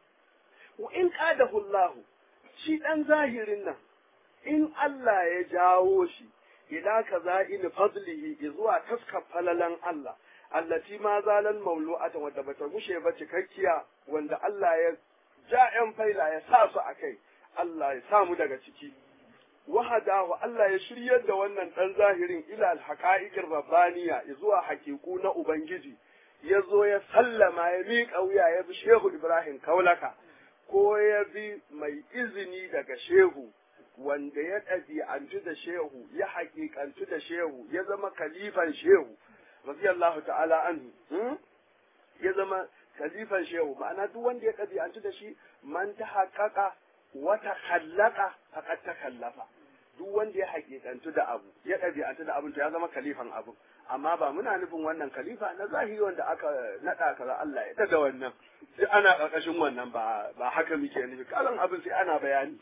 وإن قاده الله شيء أن ظاهرنا إن الله يجاوشي إلى كذائن فضله إذوا تسكب فللا الله التي ما زال المولوءة ودبت مشيبة كيكيا وأن الله يجاء فيلا يساس أكي الله يسامو دغتكي wahadahu Allah ya shiryar da wannan dan zahirin ila alhaqa'iqir rabbaniya zuwa hakiku na ubangiji yazo ya sallama ya miƙa wuya ya bi Shehu Ibrahim Kaulaka ko ya bi mai izini daga Shehu wanda ya ɗabi'antu da Shehu ya haƙiƙantu da Shehu ya zama kalifan Shehu radiyallahu ta'ala anhu ya zama kalifan Shehu ma'ana duk wanda ya ɗabi'antu da shi man ta haƙaƙa wata khallaka faqad takallafa duk wanda ya hakikantu da abu ya ɗabi'antu da abin to ya zama kalifan abu amma ba muna nufin wannan kalifa na zahiri wanda aka naɗa kaza Allah ya daga wannan sai ana ƙarƙashin wannan ba ba haka muke nufi kalan abin sai ana bayani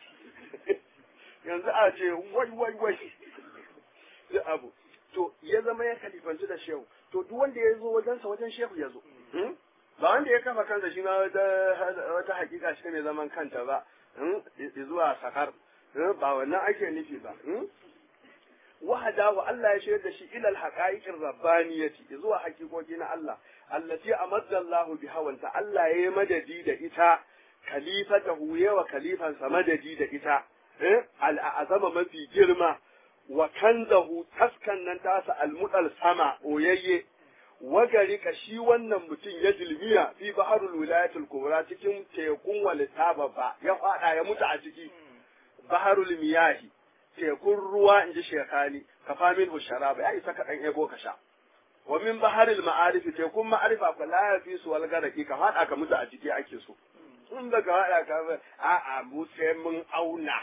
yanzu a ce wai wai wai sai abu to ya zama ya kalifantu da shehu to duk wanda ya zo wajensa wajen shehu ya zo ba wanda ya kafa kansa shi ma wata hakika shi mai zaman kanta ba zuwa sakar ba wannan ake nufi ba wahada wa Allah ya shirya da shi ila alhaqaiqir rabbaniyati zuwa hakikoki na Allah allati amadda Allah biha wanta Allah ya yi madadi da ita khalifatahu ya wa khalifansa madadi da ita al'azama mafi girma wa kanzahu taskan nan tasa almudal sama oyayye wagari ka shi wannan mutum ya jilmiya fi baharul wilayatul kubra cikin tekun walitaba ba ya fada ya mutu a ciki baharul miyahi tekun ruwa inji shekani ka famin usharaba ya isa ka dan ego ka sha wa min baharil ma'arif tekun ma'arifa fa la yafi su wal garaki ka fada ka mutu a ciki ake so in daga hada ka a a mu sai mun auna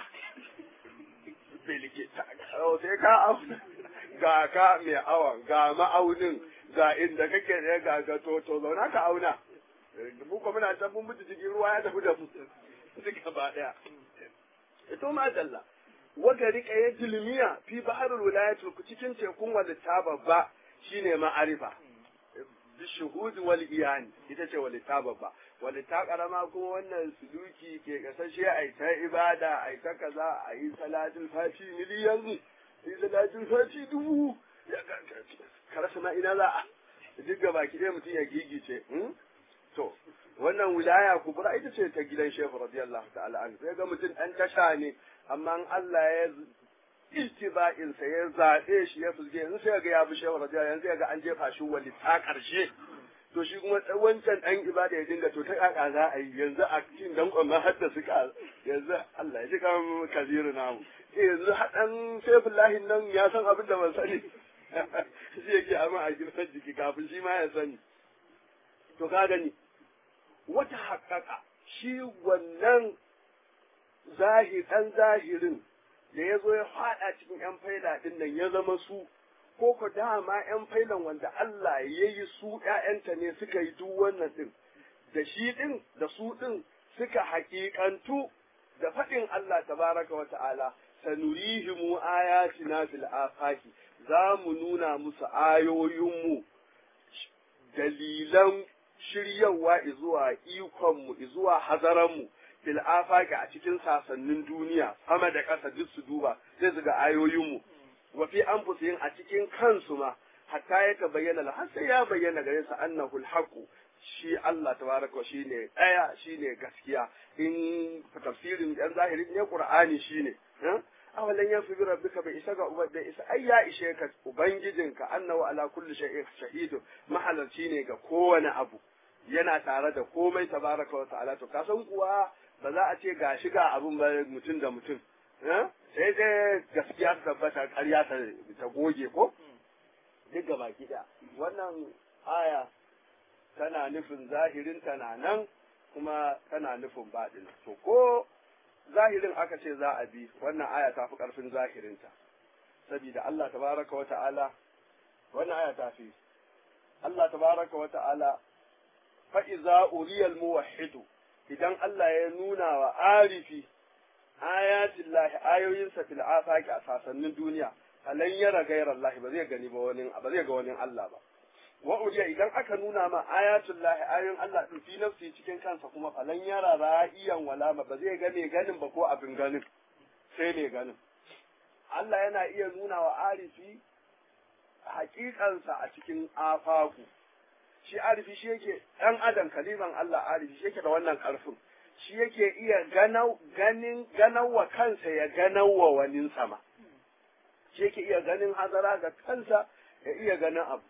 bilike ta sai ka auna ga ka mai awan ga ma'aunin ga inda kake da ga ga to to zauna ka auna mu ko muna can mun mutu cikin ruwa ya tafi da mu duka ba daya to ma dalla waga rika ya jilmiya fi baharul wilayatul cikin tekun walita babba shine ma'arifa bi shuhud wal iyani ita ce walita babba walita karama kuma wannan suluki ke kasashe ai ta ibada ai ta kaza ai salatul fati miliyan ai salatul fati dubu karasa ma ina za a duk gaba ki dai mutum ya gigice to wannan wilaya kubra ita ce ta gidan Shehu radiyallahu ta'ala anhu sai ga mutum dan tasha ne amma Allah ya istiba'in sa ya zabe shi ya fuzge yanzu sai ga ya bi Shehu radiyallahu yanzu ya ga an jefa shi wali ta karshe to shi kuma wancan dan ibada ya dinga to ta kaka za a yi yanzu a cikin dankon ma hadda suka yanzu Allah ya ji kan kaziru namu yanzu hadan Saifullahi nan ya san abin da ban sani shi yake amma a girman jiki kafin shi ma ya sani to ka gani wata haƙaƙa shi wannan zahir ɗan zahirin da ya zo ya faɗa cikin ‘yan faila ɗin nan ya zama su ko ko dama ‘yan failan wanda Allah ya yi su ‘ya'yanta ne suka yi duk wannan ɗin da shi ɗin da su ɗin suka haƙiƙantu da faɗin Allah tabaraka wa ta'ala sanurihimu ayatina fil afaki za mu nuna musu ayoyinmu dalilan shiryawa izuwa ikonmu izuwa hazaranmu fil afaqi a cikin sasannin duniya sama da ƙasa duk su duba sai su ga ayoyinmu wa fi anfusihim a cikin kansu ma hatta ya tabayyana har sai ya bayyana gare su annahu alhaqu shi Allah tabaraka shine daya shine gaskiya in tafsirin yan zahiri ne Qur'ani shine awalan yafi bi rabbika bai isa ga uba bai isa ai ya ishe ka ubangijinka annahu ala kulli shay'in shahidu mahalarci ne ga kowane abu yana tare da komai tabaraka wa ta'ala to kasan kuwa ba za a ce ga shiga abun ba mutum da mutum sai dai gaskiya ta tabbata ƙarya ta goge ko duk gaba gida wannan aya tana nufin zahirin tana nan kuma tana nufin baɗin to ko zahirin aka ce za a bi wannan aya ta fi ƙarfin zahirinta saboda Allah tabaraka wa ta'ala wannan aya ta fi Allah tabaraka wa ta'ala fa iza uriyal muwahhidu idan Allah ya nuna wa arifi ayatin lahi ayoyinsa fil afaqi a sasannin duniya alan yara gairar lahi ba zai gani ba wani ba zai ga wani Allah ba wa uriya idan aka nuna ma ayatul lahi ayoyin Allah din fi nafsi cikin kansa kuma falan yara ra'iyan wala ba zai ga mai ganin ba ko abin ganin sai mai ganin Allah yana iya nuna wa arifi hakikansa a cikin afaku shi arifi shi yake ɗan adam kaliman Allah arifi shi yake da wannan ƙarfin shi yake iya ganau ganin ganawa kansa ya ganawa wani sama shi yake iya ganin hazara ga kansa ya iya ganin abu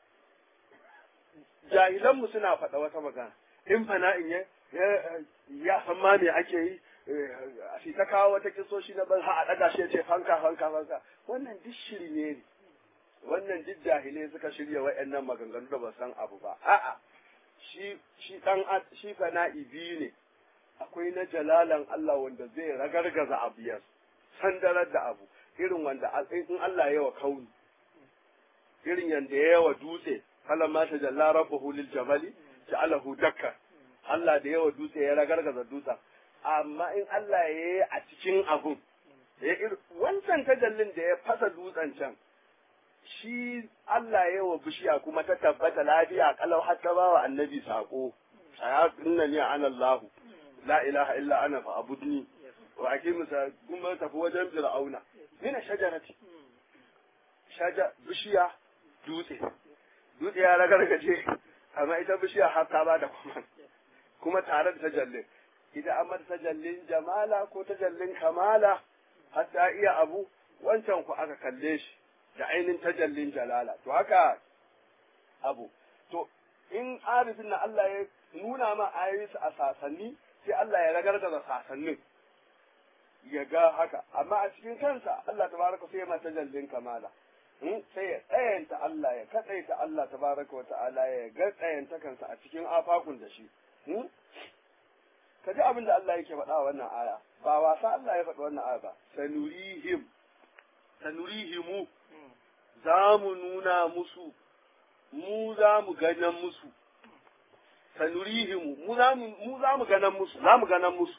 jahilanmu suna faɗa wata magana in fana'in ya ya san ma me ake yi a ta kawo wata kisoshi na ban ha a ɗaga shi ya ce fanka fanka fanka wannan duk shirme ne wannan duk jahilai suka shirya wa'annan maganganu da ba san abu ba a'a shi shi dan shi fana'i biyu ne akwai na jalalan Allah wanda zai ragargaza abu ya sandarar da abu irin wanda in Allah yawa kauni irin yanda yawa dutse falamma tajalla rabbuhu lil jamali ja'alahu dakka Allah da yawa dutse ya ragargaza dutsen amma in Allah ya yi a cikin abun wancan tajallin da ya fasa dutsen can shi Allah ya wa bishiya kuma ta tabbata lafiya kalau har ta bawa annabi sako ya inna ni ana Allah la ilaha illa ana fa abudni wa aqimu sa kuma tafi wajen fir'auna mina shajarati shaja bishiya dutse dutse ya ragargaje amma ita bishiya har ta bada kuma kuma tare da tajallin idan an mata tajallin jamala ko tajallin kamala har ta iya abu wancan ku aka kalle shi da ainihin tajallin jalala to haka abu to in arifin na Allah ya nuna ma ayoyinsa a sasanni sai Allah ya ragargaza sasannin ya ga haka amma a cikin kansa Allah tabaraka sai ya mata tajallin kamala sai ya tsayanta Allah ya katsaita Allah tabaraka wa ta'ala ya ga tsayanta kansa a cikin afakun da shi ka ji abin da Allah yake faɗa wannan aya ba wasa Allah ya faɗi wannan aya ba sanurihim sanurihimu za mu nuna musu mu za mu ganan musu sanurihimu mu za mu za mu ganan musu za mu ganan musu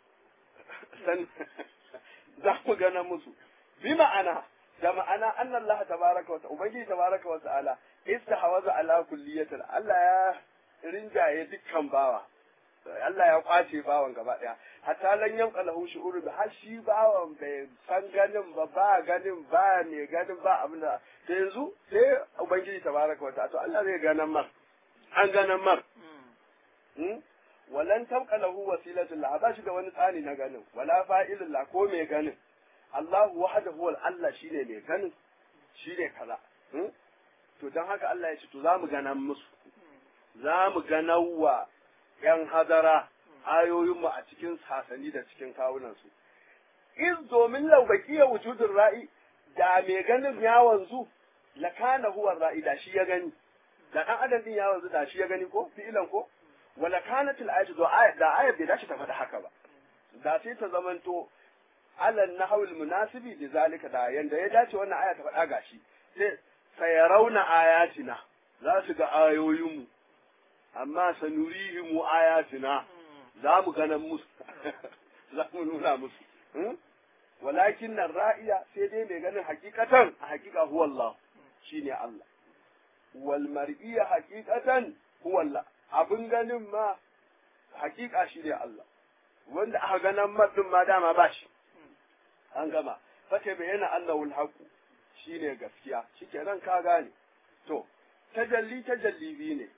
za mu ganan musu bi ma'ana da ma'ana annan Allah tabaraka wa ta'ala ubangiji tabaraka wa ta'ala istahawaza ala kulliyatil Allah ya rinjaye dukkan bawa Allah ya kwace bawan gaba daya hatta lan yanka lahu shu'uru da har shi bawan bai san ganin ba ba ganin ba ne ganin ba abin da sai yanzu sai ubangiji tabaraka wa ta'ala to Allah zai ganan mar an ganan mar hmm walan tabqa lahu wasilatul la ba shi da wani tsani na ganin wala fa'ilul la ko mai ganin Allah wahdahu wal Allah shine mai ganin shine kaza hmm to dan haka Allah ya ce to zamu ganan musu zamu ganawa ‘yan hadara ayoyinmu a cikin sasani da cikin kawunansu. Iz domin laubakiya wujudin ra'i da mai ganin ya wanzu, lakana huwar ra'i da shi ya gani, da ɗan adam ɗin ya wanzu da shi ya gani ko, fi'ilan ko, wala kana til ayatu da ayar bai dace ta faɗi haka ba. Da sai ta zamanto alal nahawil munasibi da zalika da yanda ya dace wannan aya ta faɗa gashi. Sai sayarauna ayatina za su ga ayoyinmu. amma sanurihimu ayatina za mu ganan musu za mu nuna musu walakin nan ra'iya sai dai mai ganin hakikatan a hakika huwa Allah shine Allah wal mar'iya hakikatan huwa Allah abin ganin ma hakika shine Allah wanda aka ganan madin ma dama ba shi an gama fata bayyana annahu alhaqu shine gaskiya shikenan ka gane to tajalli tajalli bi ne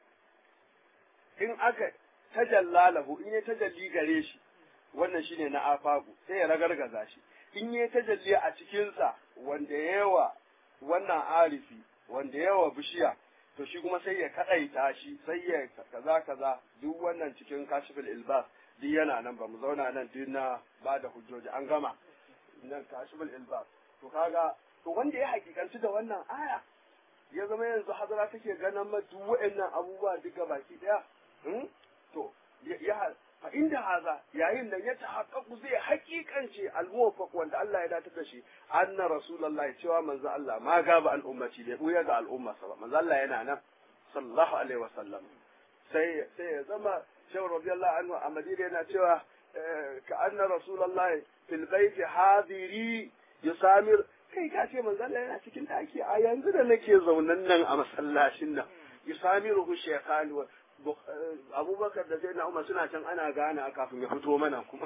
in aka tajalla lahu in ya tajalli gare shi wannan shine na afaku sai ya ragargaza shi in ya tajalli a cikin sa wanda yawa wannan arifi wanda yawa bishiya to shi kuma sai ya kadaita shi sai ya kaza kaza duk wannan cikin kashiful ilbas duk yana nan ba mu zauna nan duk na ba da hujjoji an gama nan kashiful ilbas to kaga to wanda ya hakikanci da wannan aya ya zama yanzu hadara take ganin ma duk wa'annan abubuwa duka baki daya to ya fa inda haza yayin nan ya tahaqqaqu zai hakikance al-muwaffaq wanda Allah ya datar da shi anna rasulullahi cewa manzo Allah ma gaba al'ummati da buya ga al'umma sa manzo Allah yana nan sallallahu alaihi wasallam sai sai ya zama shehu radiyallahu anhu a Madina yana cewa ka anna rasulullahi fil baiti hadiri yusamir kai ka ce manzo Allah yana cikin daki a yanzu da nake zaunan nan a masallacin nan yusamiru shaykhani wa abubakar da sai na umar suna can ana gane kafin ya fito mana kuma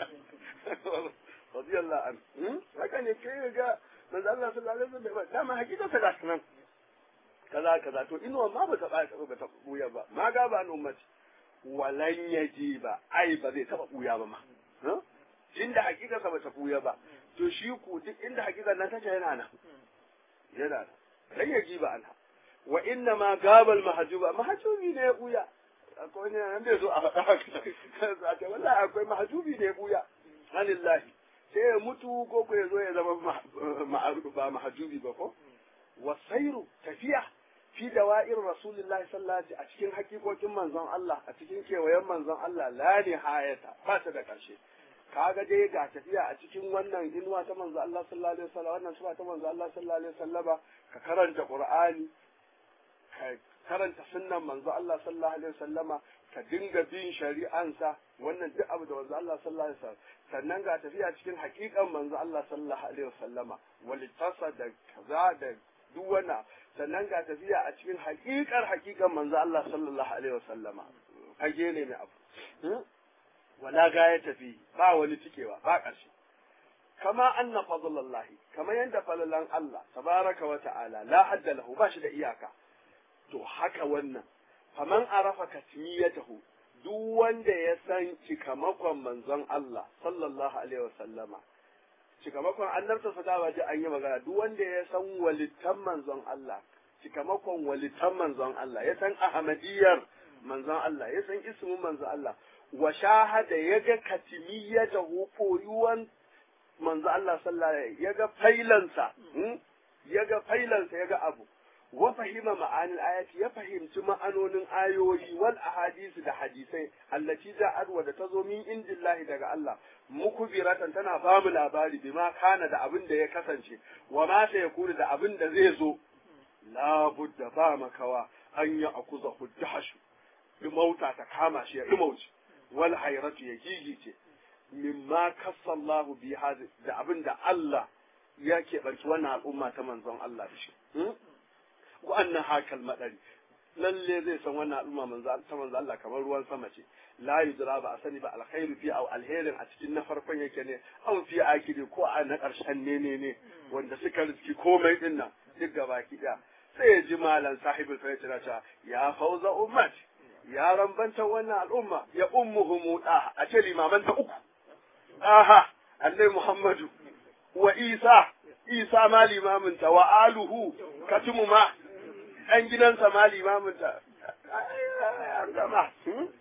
radiyallahu anhu haka ne kai ga manzo Allah sallallahu alaihi wasallam dama hakika ta gashi nan kaza kaza to inuwa ma ba ta ba ba ta buya ba ma ga ba ummati walan yaji ba ai ba zai taba buya ba ma inda hakika sa ba ta buya ba to shi ku duk inda hakika nan take yana nan yana nan lan yaji ba anha wa inna ma gabal mahjuba mahjubi ne ya buya akwai ne nan bai zo a faɗa haka wallahi akwai mahjubi ne ya buya halillahi sai ya mutu ko ko ya zo ya zama ba mahjubi ba ko wasairu tafiya fi dawa'ir rasulullahi sallallahu alaihi a cikin hakikokin manzon Allah a cikin kewayen manzon Allah la nihayata ba ta da karshe kaga dai ga tafiya a cikin wannan inuwa ta manzon Allah sallallahu alaihi wasallam wannan suba ta manzon Allah sallallahu alaihi wasallama ka karanta qur'ani ka karanta sunnan manzo Allah sallallahu alaihi wasallama ka dinga bin shari'ansa wannan duk abu da manzo Allah sallallahu alaihi wasallam sannan ga tafiya cikin hakikan manzo Allah sallallahu alaihi wasallama walitasa da kaza da duk wannan sannan ga tafiya a cikin hakikar hakikan manzo Allah sallallahu alaihi wasallama kage ne mai abu wala ga ya tafi ba wani cikewa ba ƙarshe kama anna fadlallahi kama yanda falalan Allah tabaraka wa ta'ala la hadda lahu ba shi da iyaka to haka wannan faman arafa katmiyatahu duk wanda ya san cikamakon manzon Allah sallallahu alaihi wasallama cikamakon annabta sa da ji an yi magana duk wanda ya san walitan manzon Allah cikamakon walitan manzon Allah ya san ahmadiyar manzon Allah ya san ismin manzon Allah wa shahada yaga katmiyatahu koyuwan manzon Allah sallallahu alaihi yaga failansa yaga failansa yaga abu wa fahima ma'anil ayati ya fahimci ma'anonin ayoyi wal ahadisi da hadisai allati ja'at wa da tazo min indillahi daga Allah mukubiratan tana ba mu labari bima kana da abin da ya kasance wa ma sai yakuri da abin da zai zo la budda ba makawa an ya akuza huddash dumauta ta kama shi ya dumauci wal hayratu ya gigice mimma kasallahu bi hadi da abin da Allah ya keɓanci wannan al'umma ta manzon Allah da shi wa'annan hakal madari lalle zai san wannan al'umma manzo ta manzo Allah kamar ruwan sama ce la yudra ba a sani ba alkhairu fi aw alherin a cikin na farkon yake ne aw fi akidi ko a na karshen ne ne ne wanda suka riski komai din nan duk gabaki daya sai ya ji malan sahibul fayyace ta ya fauza ummat ya rambanta wannan al'umma ya ummuhum da a ce limaman ta uku aha annabi Muhammadu wa Isa Isa ma limamin ta wa aluhu katumu ma ɗan gidansa ma limamin ta an gama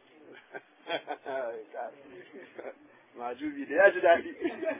majubi da ya ji daɗi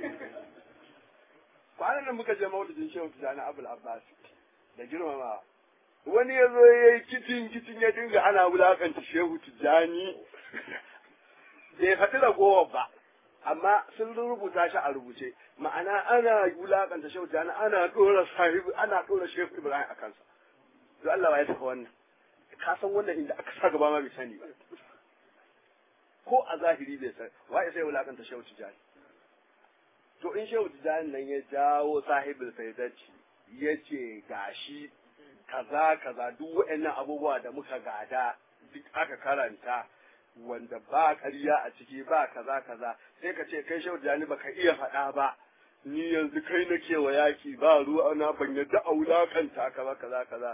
kwanan nan muka je maulidin shehu tijjani abul abbas da girmama wani ya zo ya yi kicin kicin ya dinga ana wulakanta shehu tijjani bai faɗi da gowa ba amma sun rubuta shi a rubuce ma'ana ana wulakanta shehu tijjani ana ɗora sahibi ana ɗora shehu ibrahim a kansa to Allah ya tafi wannan ka san wannan inda aka sa gaba ma bai sani ba ko a zahiri bai san wa sai wulakanta shehu tijjani to in shehu tijjani nan ya jawo sahibul faidati yace gashi kaza kaza duk waɗannan abubuwa da muka gada duk aka karanta wanda ba ƙarya a ciki ba kaza kaza sai ka ce kai shehu tijani baka iya faɗa ba ni yanzu kai nake wa yaki ba ruwa na ban yadda a wulakanta ka ba kaza kaza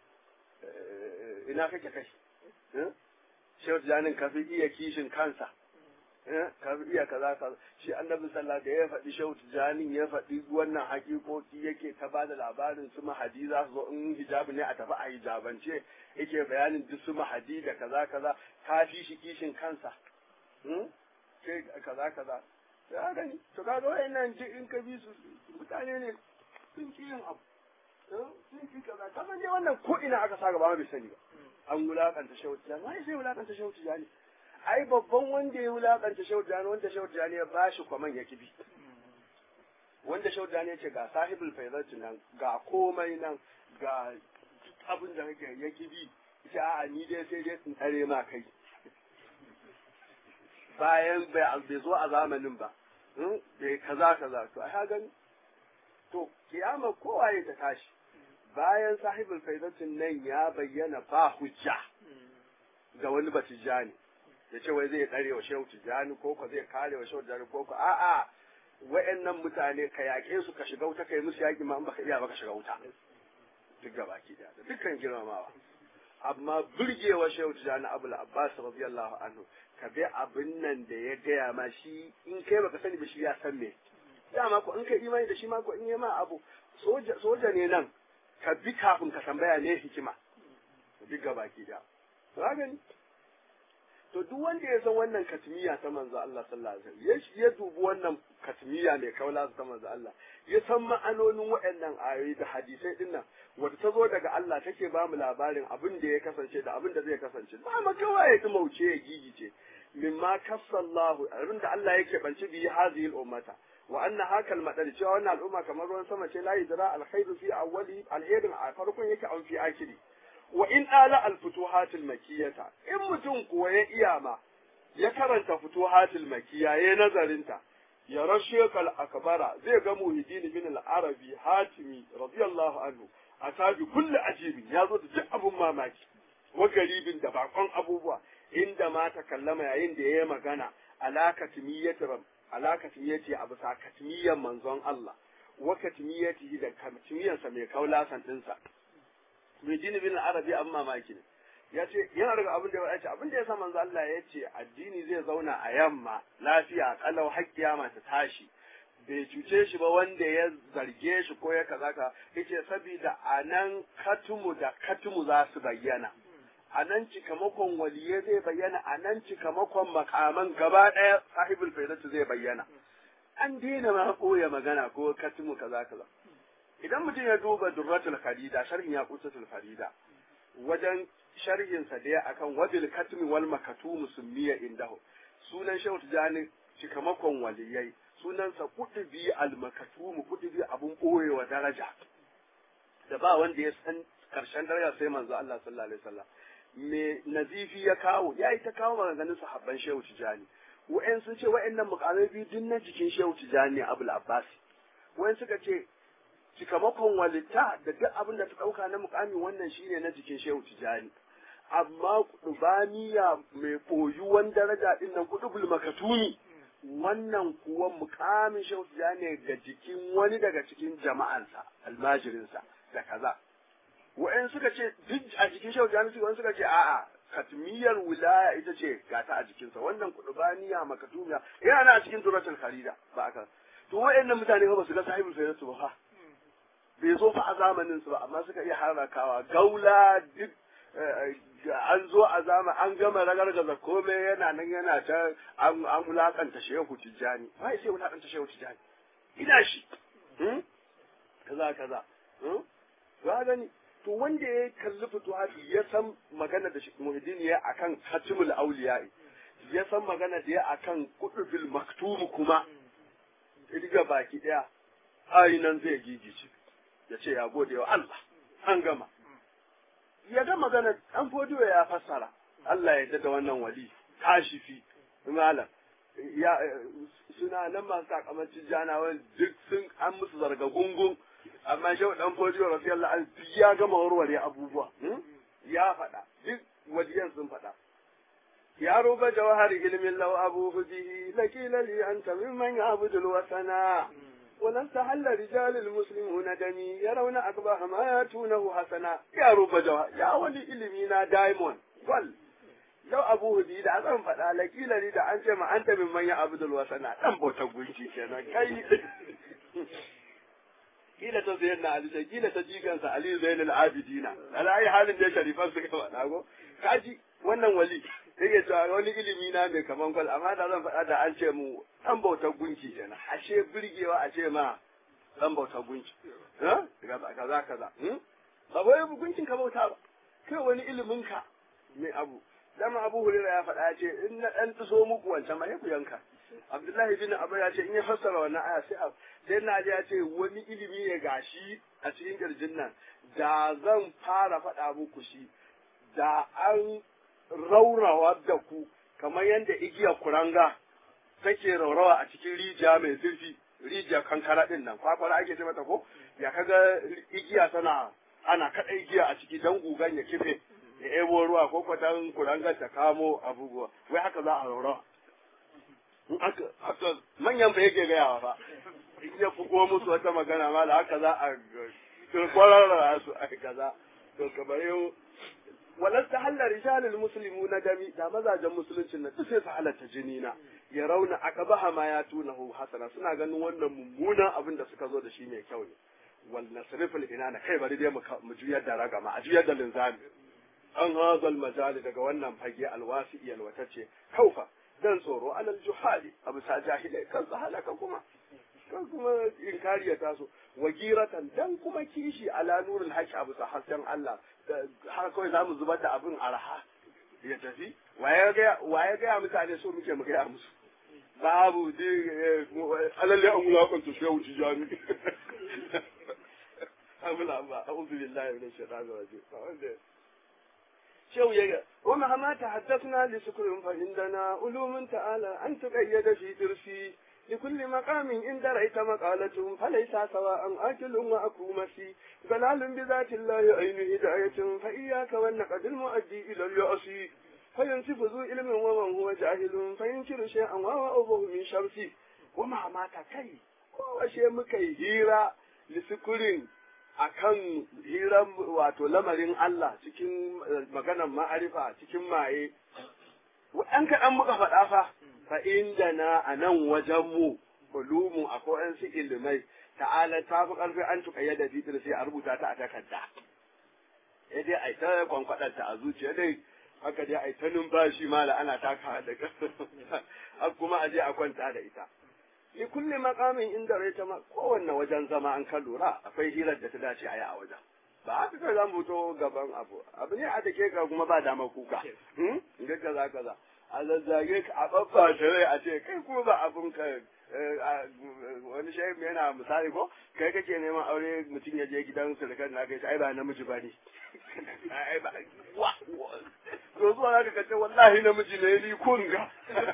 ina kake kai shehu tijanin ka fi iya kishin kansa ka fi iya kaza kaza shi annabi sallallahu da ya faɗi shehu tijanin ya faɗi wannan hakikoki yake ta ba da labarin su mahadi za su zo in hijabi ne a tafi a hijabance yake bayanin duk su mahadi da kaza kaza ka fi shi kishin kansa sai kaza kaza ya gani to kaga wayannan ji in ka bi su mutane ne sun ki yin abu sun ki kaza kaman dai wannan ko ina aka saka ba ma bai sani ba an wulakanta shehu tijani wai sai wulakanta shehu tijani ai babban wanda ya wulakanta shehu tijani wanda shehu tijani ya bashi kwaman ya kibi wanda shehu tijani ya ce ga sahibul faizati nan ga komai nan ga abin da kake ya kibi ita a ni dai sai dai in tare ma kai bayan bai zo a zamanin ba bai kaza kaza to ai gani to kiyama kowa ya ta tashi bayan sahibul faidatin nan ya bayyana ba hujja ga wani batijani ya ce wai zai tsare wa shehu tijani ko ko zai kare wa shehu tijani ko ko a'a wa'annan mutane ka yaƙe su ka shiga wuta kai musu yaƙi ma in baka iya baka shiga wuta duk gaba ki da dukkan girmamawa amma burgewa shehu tijani abul abbas radiyallahu anhu ka bi abin nan da ya gaya ma shi in kai baka sani ba shi ya san me dama ko in kai imani da shi ma ko in yi ma abu soja soja ne nan ka bi kafin ka tambaya ne hikima duk gaba ki da to gani to duk wanda ya san wannan katmiya ta manzo Allah sallallahu alaihi wasallam ya dubi wannan katmiya mai kaula ta manzo Allah ya san ma'anonin waɗannan ayoyi da hadisai din nan wanda ta zo daga Allah take ba mu labarin abin da ya kasance da abin da zai kasance ba ma kawai ya mauce ya gigice mimma kassallahu abin da Allah yake banci bi hazihi al-ummata wa anna hakal madar cewa wannan al'umma kamar ruwan sama ce la yadra al-khayru fi awwali al-hayrin a farkon yake an fi akiri wa in ala al-futuhatil makkiyata in mutum kuwa ya iya ma ya karanta futuhatil makkiya ya nazarinta ya rashekal akbara zai ga muhiddin bin al-arabi hatimi radiyallahu anhu atabi kulli ajibin yazo da duk abun mamaki wa garibin da bakon abubuwa inda ma ta kallama yayin da yayi magana alakatimiyyati ram alakatimiyyati abu sakatimiyan manzon Allah wa katimiyyati da katimiyansa mai kaulasan dinsa mai dini bin arabi an mamaki ne ya ce yana daga abin da ya ce abin da ya sa manzo Allah ya ce addini zai zauna a yamma lafiya kalau har kiyama ta tashi bai cuce shi ba wanda ya zarge shi ko ya kaza ka yace saboda anan katumu da katumu za su bayyana anan cikamakon waliye zai bayyana anan cikamakon makaman gaba daya sahibul faidatu zai bayyana an daina ma koya magana ko katumu kaza kaza idan mutum ya duba durratul farida sharhin yaqutul farida wajen sharhin sa da akan wabil katmi wal makatum summiya indahu sunan shehu tijani cikamakon waliyai sunan sa kutubi al makatum kutubi abun boyewa daraja da ba wanda ya san karshen daraja sai manzo Allah sallallahu alaihi wasallam me nazifi ya kawo yayi ta kawo maganganun sahabban shehu tijani wa'en sun ce wa'annan mukamai biyu din na jikin shehu tijani abul abbas wa'en suka ce cikamakon walitta da duk abin da ta ɗauka na mukami wannan shine na jikin shehu tijani amma kudubaniya mai koyuwan daraja din nan kudubul makatumi wannan kuwa mukamin shehu tijani ga jikin wani daga cikin jama'ansa almajirinsa da kaza wa'en suka ce duk a jikin shehu tijani wa'en suka ce a'a katmiyar wilaya ita ce gata a jikinsa wannan kudubaniya makatumiya yana na a cikin turatul kharida ba aka to wa'annan mutane ba su ga sahibul fayyatu ba fa bai zo fa a zamanin su ba amma suka iya harakawa gaula duk an zo a zama an gama ragargaza komai yana nan yana ta an an mulakanta shehu tijani wai sai mulakanta shehu tijani ina shi kaza kaza ga gani to wanda ya kalli fituhati ya san magana da Muhyiddin ya akan Khatimul Awliya ya san magana da ya akan Qutbil Maktum kuma idiga baki daya ai nan zai gigice ya ce ya gode wa Allah an gama ya ga magana an fodiyo ya fassara Allah ya da wannan wali kashifi malam ya suna nan masu takamancin janawan duk sun an musu zarga gungun amma shehu dan fodiyo radiyallahu anhu ya gama warware abubuwa ya faɗa duk waliyan sun faɗa يا رب جوهر علم لو أبوه به لقيل لي أنت ممن يعبد الوثنا ونستحل رجال المسلمون دمي يرون أقبح ما ياتونه حسنا يا رب جوهر يا ولي علمنا دايمون قل لو أبوه به da zan faɗa lakila ni da an ce ma anta min manya abdul wasana dan bautar gunki kenan kai kila ta zai na ali kila ta jigansa ali zainul abidina alai halin da sharifan suka faɗa go kaji wannan wali yake cewa wani ilimi na mai kaman kwal amma da zan faɗa da an ce mu dan bautar gunki kenan ashe burgewa a ce ma dan bautar gunki ha kaza kaza ba wai gunkin ka bauta ba kai wani ilimin ka mai abu dama Abu Hurairah ya faɗa ce in na dan tso muku wancan ma ku yanka Abdullahi bin Abu ya ce in ya fassara wannan aya sai sai na ya ce wani ilimi ne gashi a cikin kirjin nan da zan fara faɗa muku shi da an raurawa da ku kamar yadda igiyar kuranga take raurawa a cikin rijiya mai zurfi rijiya kankara din nan kwakwara ake ce mata ko ya kaga igiya tana ana kada igiya a ciki dan gugan ya kife ya ebo ruwa ko kwatan kurangar ta kamo abubuwa wai haka za a raurawa in aka haka manyan ba yake gayawa ba in ya fugo musu wata magana ma da haka za a kwararra su a kaza to kamar yau walasta halla rijalul muslimuna dami da mazajen musuluncin nan sai su halatta jini na ya rauna akabaha ma ya tunahu hasana suna ganin wannan mummunan abin da suka zo da shi mai kyau ne wal nasriful inana kai bari dai mu juyar da ragama a juyar da linzami an hazal majali daga wannan fage alwasi yalwatacce kaufa dan tsoro alal juhali abu sa jahilai kan su halaka kuma kan kuma inkari ya taso wagiratan dan kuma kishi ala nurul haqi abu sa hasken Allah har kawai zamu zubar da abin arha ya tafi waye ga waye ga mutane so muke mu ga musu babu dai alalle an wulakanta shehu tijani abula ba a'udhu billahi minash shaitanir rajim شو يجا ومهما تحدثنا لسكر فعندنا علوم تعالى أن تقيد في ترسي لكل مقام إن دريت مقالة فليس سواء آكل وأكومسي ضلال بذات الله عين هداية فإياك والنقد المؤدي إلى اليأس فينصف ذو علم ومن هو جاهل فينكر شيئا وهو أبوه من شمسي ومهما تكي وشيء مكي هيرا لسكر akan hiran wato lamarin Allah cikin maganar ma'arifa cikin maye ɗan kaɗan muka faɗa fa fa inda na a nan wajen mu ulumu akwai an su ilimai ta'ala ta fi ƙarfi an tuka yadda bitir sai a rubuta ta a takarda ya dai a ta kwankwaɗar ta a zuciya dai haka dai a ta numfashi mala ana taka da ƙasa kuma a je a kwanta da ita li kulli maqamin inda raita ma kowanne wajen zama an kan lura akwai hirar da ta dace a yi a wajen ba haka kai zan fito gaban abu abu ne a dake ka kuma ba dama kuka hmm ga kaza kaza a zazzage ka a babba rai a ce kai kuma ba abun ka wani shehu yana misali ko kai kake neman aure mutum ya je gidan surukan na kai ai ba namiji ba ne ai ba wa to zuwa zaka kace wallahi namiji ne ni kunga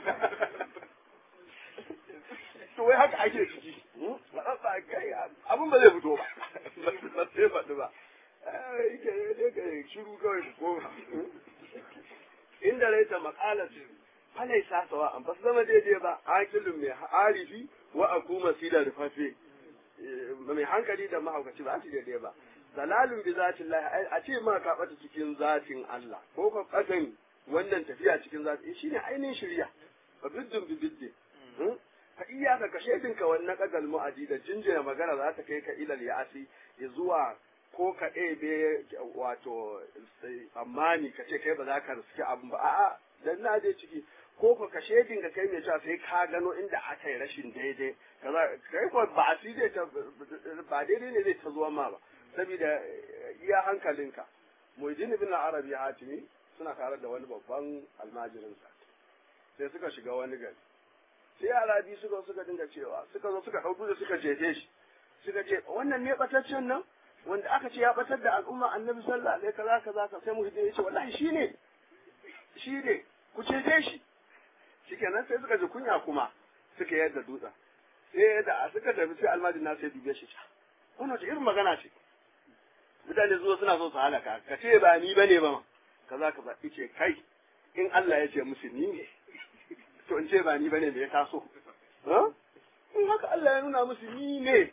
to wai haka ake ciki abin ba zai fito ba ba sai faɗi ba yake yake shiru kawai ku koma inda raita makalatu falai sasawa an ba su zama daidai ba akilun mai arifi wa akuma sida rufafe mai hankali da mahaukaci ba su daidai ba dalalun bi zatin lahi a ce ma ka bata cikin zatin Allah ko ka kasan wannan tafiya cikin zatin shine ainihin shirya fa biddin bi biddin fa iyaka ka shedinka wannan kadal mu'adi da jinjina magana za ta kai ka ilal ya'asi ya zuwa ko ka ɗebe wato tsammani ka ce kai ba za ka riski abin ba a'a dan na je ciki ko ka ka shedinka kai mai cewa sai ka gano inda aka yi rashin daidai kaza kai ko ba a dai ta ba daidai ne zai ta zuwa ma ba saboda iya hankalinka Muhyiddin ibn Arabi Hatimi suna tare da wani babban almajirinsa sai suka shiga wani gari sai yara biyu suka suka dinga cewa suka zo suka ɗauki da suka jefe shi suka ce wannan ne bataccen nan wanda aka ce ya batar da al'umma annabi sallallahu alaihi kaza kaza ka sai Muhyiddin ya ce wallahi shine shine ku jefe shi shikenan sai suka ji kunya kuma suka yadda dutsen sai da suka tafi sai almajin na sai dube shi ta wannan wace irin magana ce mutane zuwa suna so su halaka ka ce ba ni bane ba kaza kaza ice kai in Allah ya ce musu ni ne to in ce ba ni bane me ya taso in haka Allah ya nuna musu ni ne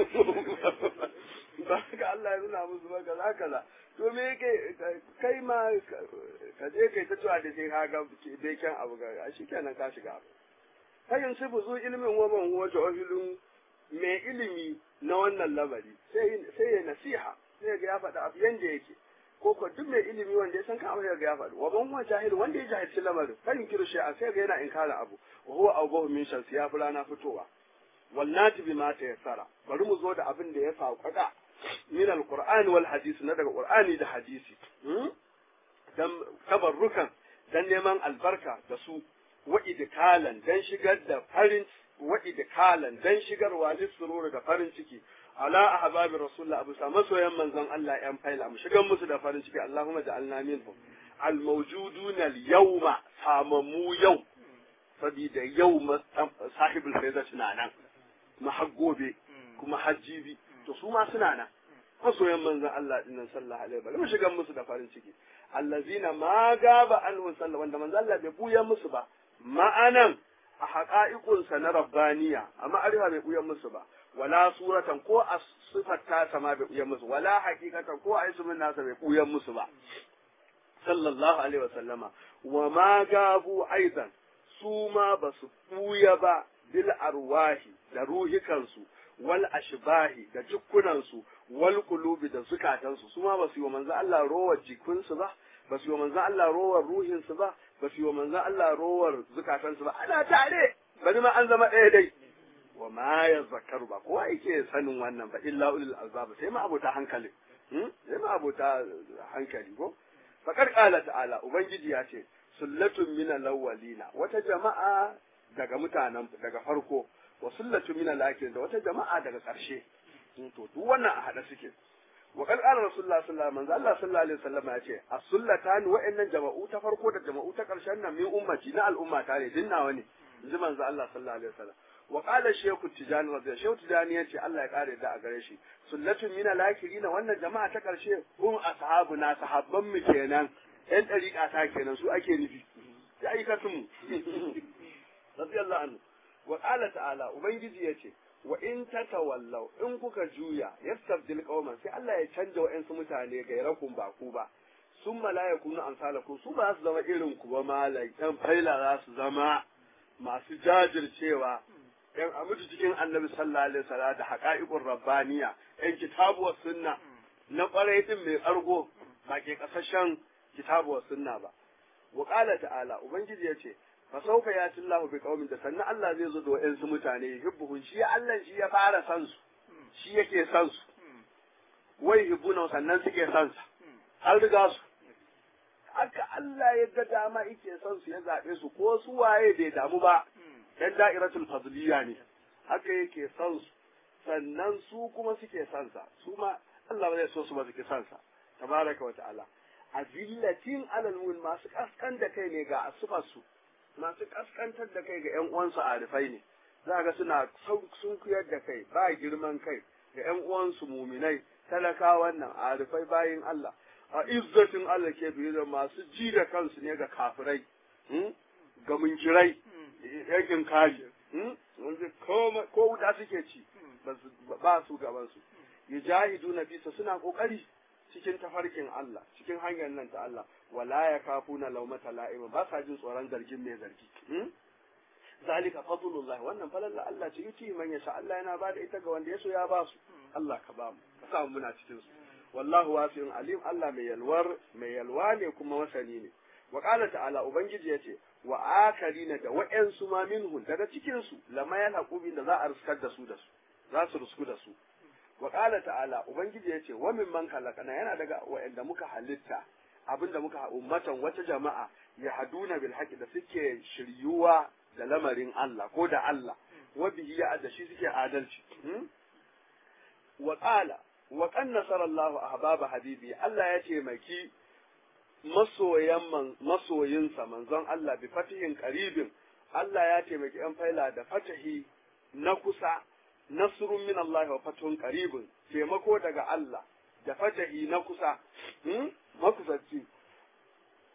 ba haka Allah ya nuna musu ba kaza kaza to me yake kai ma ka je kai ta cewa da sai ka ga beken abu ga shi kenan ka shiga abu kayan sai buzu ilimin wa man huwa jahilun mai ilimi na wannan labari sai sai ya nasiha sai ga ya faɗa abu yanda yake ko ko duk mai ilimi wanda ya san kan abu ga ya faɗi wa man huwa jahil wanda ya jahilci lamarin kan kiru shi a sai ga yana inkara abu wa huwa awbahu min shamsi ya fulana fitowa wallati bima ta yassara bari mu zo da abin da ya sauƙaƙa min alqur'ani wal hadisi na daga qur'ani da hadisi dan tabarrukan dan neman albarka da su wa idkalan dan shigar da farin wa idkalan dan shigarwa lisrur da farin ciki ala ahbabi rasulullah abu sa masoyan manzon Allah yan faila mu shigan musu da farin ciki Allahumma ja'alna minhum al mawjuduna al yawma samamu yau sabida yau sahibul faizat na nan mahaggobe kuma hajjibi to su ma suna nan masoyan manzon Allah dinnan sallallahu alaihi wasallam mu shigan musu da farin ciki allazina ma gaba anhu sallallahu wanda manzon Allah bai buya musu ba ma'anan a haƙa'iƙunsa na rabbaniya amma arifa bai buya musu ba wala suratan ko a sifar tasa ma bai buya musu wala haqiqatan ko a ismin nasa bai buya musu ba sallallahu alaihi wasallama wa ma gabu aidan su ma ba su buya ba bil arwahi da ruhikansu wal ashbahi da jukkunansu wal qulubi da zukatansu su ma ba su yi wa manzo Allah rowar jikunsu ba ba su yi wa manzo Allah rowar ruhinsu ba ba su yi wa manzo Allah rowar zukatansu ba ana tare bari ma an zama ɗaya dai wa ma yazakkaru ba kowa yake sanin wannan ba illa ulul albab sai ma abota hankali hmm? sai ma abota hankali ko fakar qala ta'ala ubangiji ya ce sullatun min al-awwalina wata jama'a daga mutanen daga farko wa sullatu min al-akhirin da wata jama'a daga ƙarshe to duk wannan a hada suke wa qala qala rasulullah sallallahu alaihi wasallam Allah sallallahu alaihi wasallam ya ce as-sullatan wa'annan jama'u ta farko da jama'u ta ƙarshen nan min ummati na al'umma ta ne dinnawa ne inji manzo Allah sallallahu alaihi wasallam wa qala shaykhu tijani radiyallahu shaykhu tijani ya ce Allah ya kare da a gare shi sullatun min al-akhirin wannan jama'a ta ƙarshe hum ashabuna sahabban mu kenan ɗan ɗariƙa ta kenan su ake nufi ya aikatun mu radiyallahu anhu wa qala ta'ala ubangiji yace wa in tatawallaw in kuka juya yastabdil qauman sai Allah ya canja wa'ansu mutane gairakum ba ku ba summa la yakunu amsalakum su ba su zama irin ku ba malai dan faila za su zama masu jajircewa yan amutu cikin annabi sallallahu alaihi wasallam da haqa'iqur rabbaniya yan kitabu was sunna na kwarai din mai tsargo ba ke kasashen kitabu was sunna ba wa qala ta'ala ubangiji yace fa sauka ya tillahu bi qaumin da sannan Allah zai zo da wayansu mutane yuhibbuhum shi Allah shi ya fara san su shi yake san su wai hibbuna sannan suke san sa an riga su haka Allah ya ga dama yake san su ya zabe su ko su waye bai damu ba dan da'iratul fadliya ne haka yake san su sannan su kuma suke san sa su ma Allah ba zai so su ba suke san sa tabaraka wa ta'ala azillatin alal mu'min masu kaskan da kai ne ga asufar su masu kaskantar da kai ga ƴan uwansu arifai ne za ga suna sun kuyar da kai ba girman kai ga ƴan uwansu muminai talakawan nan arifai bayin Allah a izzatin Allah ke biye da masu ji da kansu ne ga kafirai ga munkirai yakin kari wanda ko wuta suke ci ba su gaban su yujahiduna bisa suna kokari cikin tafarkin Allah cikin hanyar nan ta Allah wala ya kafuna laumata la'ima ba sa jin tsoron zargin mai zargi zalika fadlullah wannan falalla Allah ce yuti man yasha Allah yana bada ita ga wanda yaso ya ba su Allah ka ba mu ka sa mu muna cikin su wallahu wasi'un alim Allah mai yalwar mai yalwa ne kuma wasani ne wa qala ta'ala ubangiji yace wa akarina da wa'ansu ma minhum daga cikin su lama yalhaqu da za a riskar da su da su za su rusku da su wa qala ta'ala ubangiji yace wa mimman khalaqana yana daga wa'anda muka halitta abinda muka ummatan wata jama'a ya haduna bil haqqi da suke shiryuwa da lamarin Allah ko da Allah wa bihi ya da shi suke adalci wa qala wa kan nasara Allah ahbaba habibi Allah ya ce maki masoyan man masoyinsa manzon Allah bi fatihin qaribin Allah ya taimaki yan faila da fatahi na kusa nasrun min Allah wa fatun qaribun taimako daga Allah da fatahi na kusa hmm? makusanci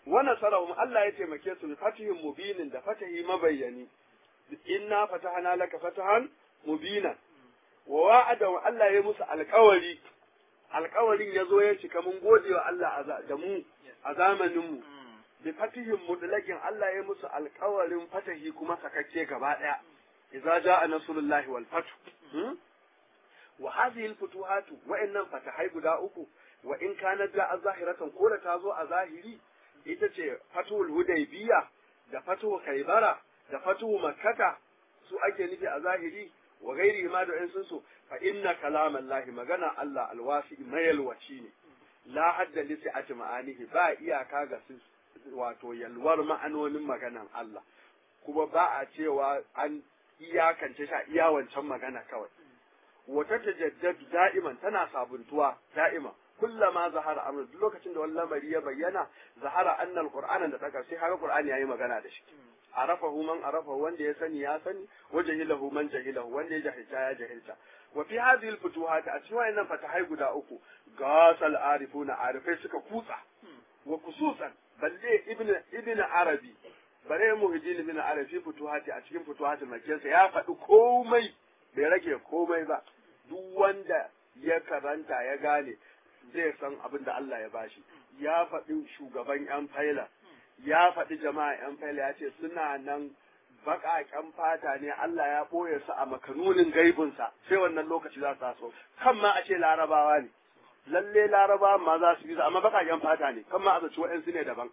wa nasarahum Allah ya taimake su bi fatihin mubinin da fatahi mabayyani inna fatahna laka fatahan mubina wa wa'ada wa Allah ya musu alƙawari alƙawarin ya zo ya cika mun gode wa Allah da mu a zamanin mu bi fatihin mudlakin Allah ya musu alƙawarin fatahi kuma sakakke gaba daya idza jaa nasrullahi wal fath wa hadhihi al futuhatu wa innam fatahai guda uku wa in kanat ja'a zahiratan ko da ta zo a zahiri ita ce fatuhul hudaybiya da fatuhu khaybara da fatuhu makkata su ake nufi a zahiri wa gairi ma da in sun so fa inna kalamallahi magana Allah alwasi mayalwaci ne la hadda li sa'ati ma'anihi ba iyaka ga su wato yalwar ma'anonin maganan Allah kuma ba a cewa an iyakance shi iya wancan magana kawai wata tajaddadu da'iman tana sabuntuwa da'ima kullama zahara amru duk lokacin da wannan lamari ya bayyana zahara annal qur'ana da taka sai haka qur'ani yayi magana da shi arafahu man arafahu wanda ya sani ya sani wa jahilahu man jahilahu wanda ya jahilta ya jahilta wa fi hadhihi al-futuhat a cikin wayannan fatahai guda uku gasal arifuna arifai suka kutsa wa khususan balle ibn ibn arabi bare muhiddin ibn arabi futuhati a cikin futuhatul makkiyya ya faɗi komai bai rage komai ba duk wanda ya karanta ya gane zai san abin da Allah ya bashi ya faɗi shugaban yan faila ya faɗi jama'a yan faila ya ce suna nan baƙaƙen fata ne Allah ya ɓoye su a makanunin gaibinsa sai wannan lokaci za su taso kan ma a ce larabawa ne lalle larabawa ma za su yi amma baƙaƙen fata ne kan ma a zaci waɗansu ne daban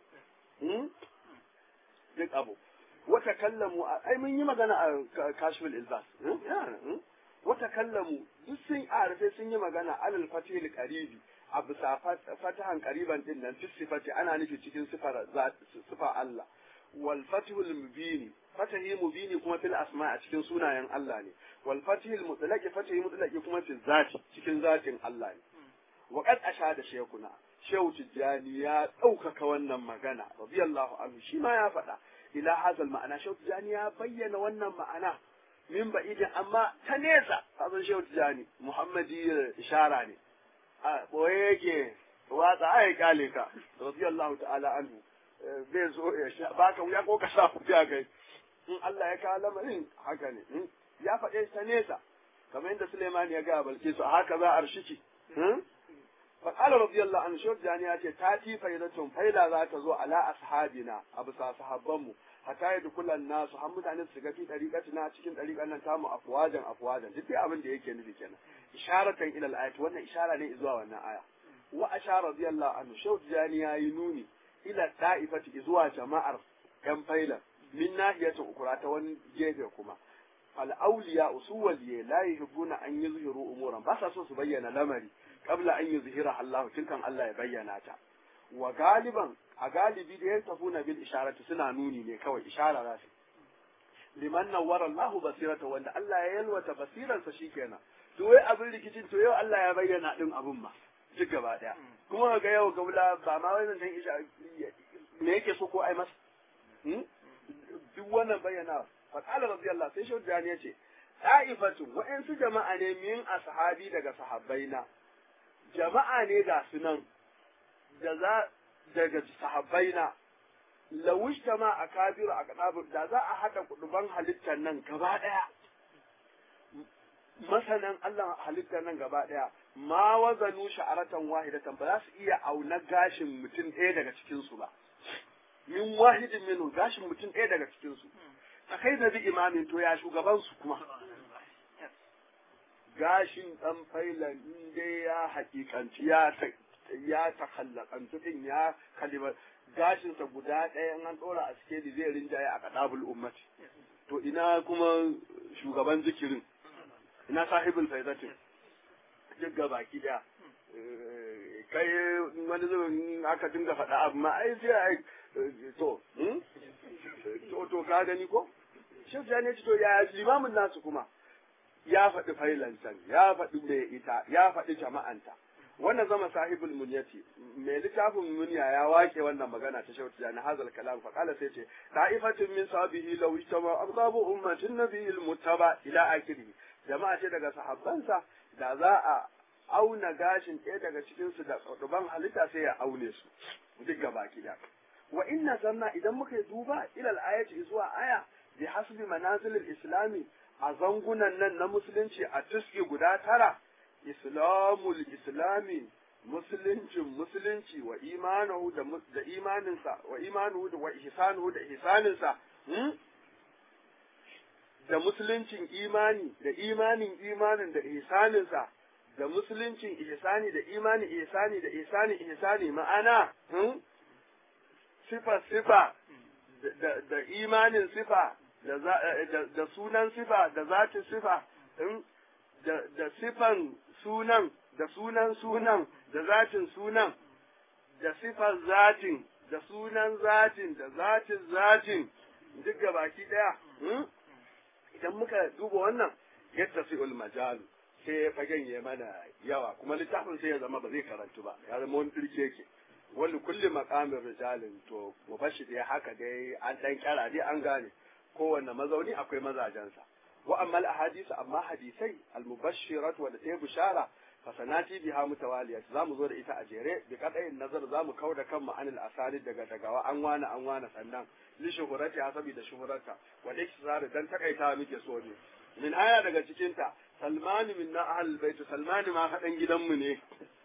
duk abu wata kallamu ai mun yi magana a kashful ilbas wata kallamu duk sun arife sun yi magana alal fatihil qaribi a bisa fatahan qariban din nan fi sifati ana nufi cikin sifar sifa Allah wal fatihul mubini fatahi mubini kuma fil asma a cikin sunayen Allah ne wal fatihul mutlaqi fatahi mutlaqi kuma fi zati cikin zatin Allah ne wa qad ashada shaykhuna shehu tijani ya ɗaukaka wannan magana radiyallahu anhu shi ma ya faɗa ila hazal ma'ana shehu tijani ya bayyana wannan ma'ana min ba'idin amma ta nesa hazan shehu tijani muhammadi ishara ne a boye yake watsa ai kale ka radiyallahu ta'ala anhu zai zo ya baka ya ko ka sa kuya kai in Allah ya kawo lamarin haka ne ya faɗe ta nesa kamar yadda Suleiman ya ga Balkisu haka za a arshiki فقال رضي الله عنه شوف جانياتي تاتي فايدتهم فايدا ذات زو على أصحابنا أبو صاحبهم حتى يدخل الناس محمد عن السجفي طريقتنا cikin طريقan nan tamu afwajan afwajan duk abin da yake nufi kenan isharatan ila al-ayat wannan ishara ne zuwa wannan aya wa ashara radiyallahu anhu shawt jani yayi nuni ila da'ifati zuwa jama'ar yan faila min nahiyatin ukura ta wani gefe kuma al awliya usuwaliye la yuhibbuna an yuzhiru umuran ba sa so su bayyana lamari qabla an yuzhira Allah tinkan Allah ya bayyana ta wa galiban a galibi da ya tafuna bil isharati suna nuni ne kawai ishara za su liman nawwara Allah basirata wanda Allah ya yalwata basiransa shikenan to wai abin rikicin to yau Allah ya bayyana din abun ma duk gaba daya kuma ga yau gaula ba ma wannan dan isha me yake so ko ai masa duk wannan bayyana fa qala radiyallahu sai shi da ya ce ta'ifatu wa'ansu jama'a ne min ashabi daga sahabbaina jama'a ne ga sunan da za daga sahabbaina lawishta ma a kabiru a kadabur da za a haɗa kuduban halittar nan gaba ɗaya masanan Allah halittar nan gaba ɗaya ma wazanu sha'aratan wahidatan ba za su iya auna gashin mutum ɗaya daga cikinsu ba min wahidin minu gashin mutum ɗaya daga cikinsu a kai da bi imamin to ya shugabansu kuma gashin ɗan failan dai ya hakikanci ya ya takallakantu din ya kalima gashinsa guda ɗaya in an ɗora a sikeli zai rinjaye a kadabul ummati to ina kuma shugaban zikirin ina sahibul faizatin duk gabaki ɗaya kai wani zubin aka dinga faɗa abu ma ai sai ai to to to ka gani ko shi ne to ya limamin nasu kuma ya faɗi failancan ya faɗi mai ita ya faɗi jama'anta wannan zama sahibul munyati mai littafin munya ya wake wannan magana ta shauti da hazal kalam fa kala sai ce da'ifatun min sahabihi law ijtama ardabu ummatin nabiyil muttaba ila akhirih jama'a ce daga sahabbansa da za a auna gashin ɗaya daga cikin su da duban halitta sai ya aune su duk gabaki da wa inna zanna idan muka yi duba ila al-ayati zuwa aya bi hasbi manazil al-islami a zangunan nan na musulunci a tuski guda tara islamul islami musuluncin musulunci wa imanahu da da imaninsa wa imanuhu da wa ihsanuhu da ihsaninsa da musuluncin imani da imanin imanin da ihsaninsa da musuluncin ihsani da imani ihsani da ihsani ihsani ma'ana sifa sifa da da imanin sifa da da sunan sifa da zatin sifa da da sifan sunan da sunan sunan da zatin sunan da sifar zatin da sunan zatin da zatin zatin duk baki daya idan muka duba wannan yadda fi'ul majal sai fagen ya mana yawa kuma littafin sai ya zama ba zai karantu ba ya zama wani dirke yake wani kulli maqamin rijalin to mu bashi dai haka dai an dan kyara dai an gane kowanne mazauni akwai mazajensa wa amma al ahadith amma hadisai al mubashirat wa da ta bishara fasanati biha mutawaliyat zamu zo da ita a jere bi kadayin nazar zamu kauda kan ma'anil asali daga dagawa an wana an wana sannan li shuhurati hasabi da shuhurata wa iksar dan takaita muke so ne min aya daga cikin ta salman minna ahlul bait salman ma fadan gidanmu ne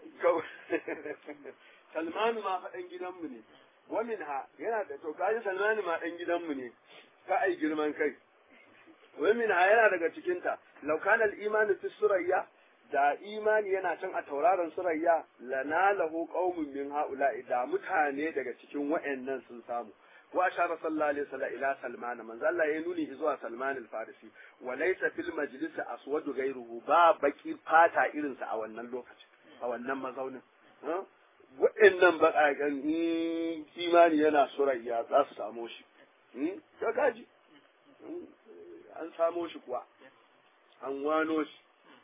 salman ma fadan gidanmu ne wa minha yana da to kaji salman ma dan gidanmu ne ka ai girman kai wa minha yana daga cikin ta law kana al iman fi surayya da imani yana can a tauraron surayya lana lahu qaumun min haula'i da mutane daga cikin wa'annan sun samu wa ashara sallallahu alaihi wasallam ila salman manzo Allah ya nuni zuwa salman al-farisi wa laysa fil majlis aswadu ghayruhu ba baki fata irin sa a wannan lokaci a wannan mazaunin wa'annan bakakan imani yana surayya za su samu shi ka gaji an samu shi kuwa an wano shi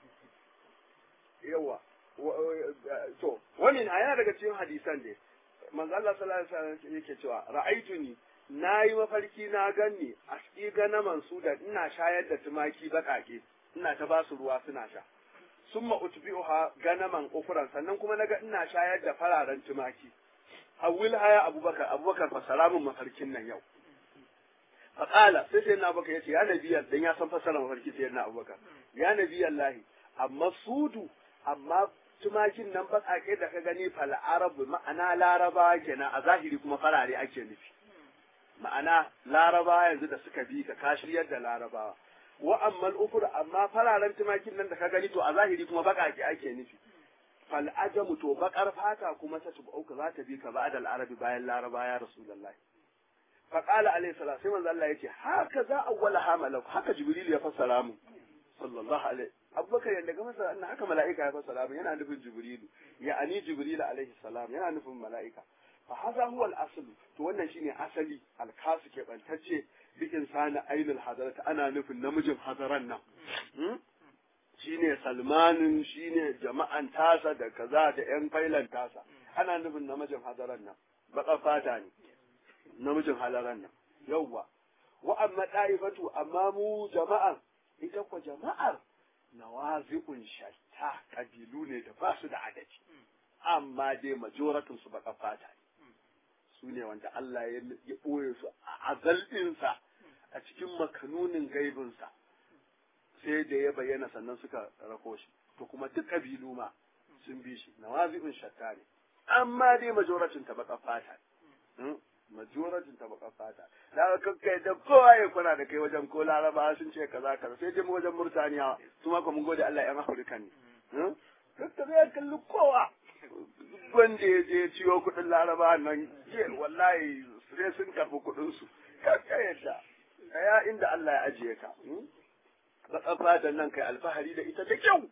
yawa to wannan aya daga cikin hadisan ne manzo Allah sallallahu alaihi wasallam yake cewa ra'aituni nayi mafarki na ganni aski gana mansuda ina shayar da tumaki bakake ina ta ba su ruwa suna sha summa utbi'uha ganaman ufran sannan kuma naga ina shayar da fararen tumaki hawil haya abubakar abubakar fa salamun mafarkin nan yau faqala sai sai na baka yace ya nabiyar dan ya san fasara mafarki sai na abubakar ya nabiyallahi amma sudu amma tumakin nan baƙaƙe da ka gani fal arabu ma'ana laraba kenan a zahiri kuma farare ake nufi ma'ana laraba yanzu da suka bi ka kashiyar da larabawa wa amma al amma fararen tumakin nan da ka gani to a zahiri kuma baƙaƙe ake nufi fal ajamu to baƙar fata kuma ta tubauka za ta bi ka ba'da al arabi bayan laraba ya rasulullahi fa qala alayhi salatu sai manzo Allah yace haka za awwala hamalak haka jibril ya fassara mu sallallahu alaihi abubakar yadda ga masa annan haka mala'ika ya fassara min yana nufin jibrilu ya ani jibril alaihi salam yana nufin mala'ika fa hadha huwa al-asl to wannan shine asali al-kasu ke bantacce bi insani ainul hadarat ana nufin namijin hadaran nan shine salmanin shine jama'an tasa da kaza da yan failan tasa ana nufin namijin hadaran nan baka fata ne namijin halaran nan yawwa wa amma da'ifatu amma mu jama'an ita ko jama'ar nawazi'un shatta kabilu ne da ba su da adadi amma dai majoratun su baka fata su ne wanda Allah ya ɓoye su a azalɗinsa a cikin makanunin gaibinsa sai da ya bayyana sannan suka rako shi to kuma duk kabilu ma sun bi shi nawazi'un shatta ne amma dai majoratun ta baka fata majoratin ta baka fata da ka kai da kowa ya kwana da kai wajen ko laraba sun ce kaza kaza sai dai mu wajen murtaniya su ma mun gode Allah yan Afirka ne kakka zai kalli kowa wanda ya je ciwo kudin laraba nan ke wallahi sai sun karbi kudin su kakka yadda ya inda Allah ya ajiye ka baka fatan nan kai alfahari da ita da kyau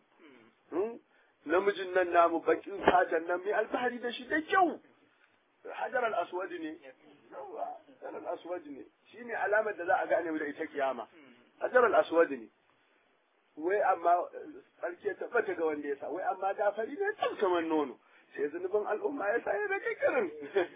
namijin nan namu bakin fatan nan mai alfahari da shi da kyau hajar al-aswad ne hajar al-aswad ne shine alamar da za a gane da ita kiyama hajar al-aswad ne wai amma sarki ta bata ga wanda ya sa wai amma gafari ne tan kaman nono sai zunubin al'umma ya sa ya da kikarin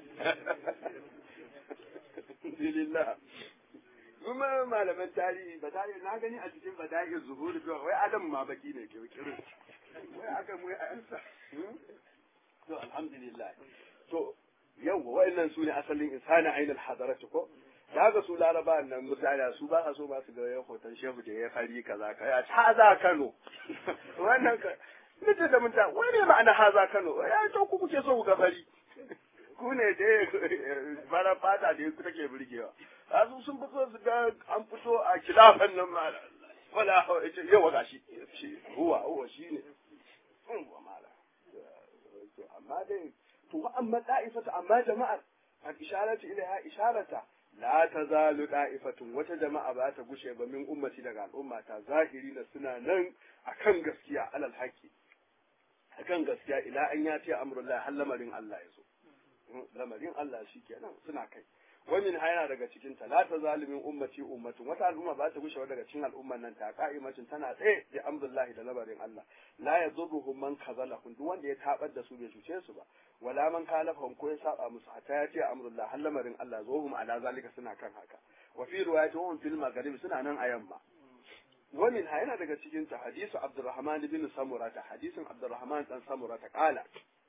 alhamdulillah kuma malaman tarihi ba tarihi na gani a cikin bada'i zuhuri wai adam ma baki ne ke kirin wai aka mu ya ansa to alhamdulillah to yau wa'annan su ne asalin insani ainul hadarati ko da ga su laraba nan misali su ba a so ba su ga ya hoton shehu da ya fari kaza ka ya haza Kano wannan ka nace da munta wani ma'ana haza Kano ya to ku kuke so ku ga fari ku ne dai bara fata da ku take burgewa azu sun fito su ga an fito a kilafan nan ma wala yawa gashi huwa huwa shine huwa mala to amma dai to amma da'ifatu amma jama'ar al-isharatu ilaiha isharata la tazalu da'ifatun wata jama'a ba ta gushe ba min ummati daga al'umma ta zahiri da suna nan akan gaskiya alal haqi akan gaskiya ila an yati amrullah har lamarin Allah yazo lamarin Allah shikenan suna kai wamin hayana daga cikin ta la tazalimin ummati ummatun wata al'umma ba ta gushe daga cikin al'umman nan ta qa'imacin tana tsaye da amrullahi da lamarin Allah la yadurruhum man kazalahum duk wanda ya tabar da su bai cuce su ba wala man kalafahum ko ya saba musu hatta ya ce amrullah har lamarin Allah zohum ala zalika suna kan haka wa fi riwayatin fil maghrib suna nan a yamma wamin hayana daga cikin ta hadisu Abdurrahman ibn Samurata hadisin Abdurrahman dan Samurata kala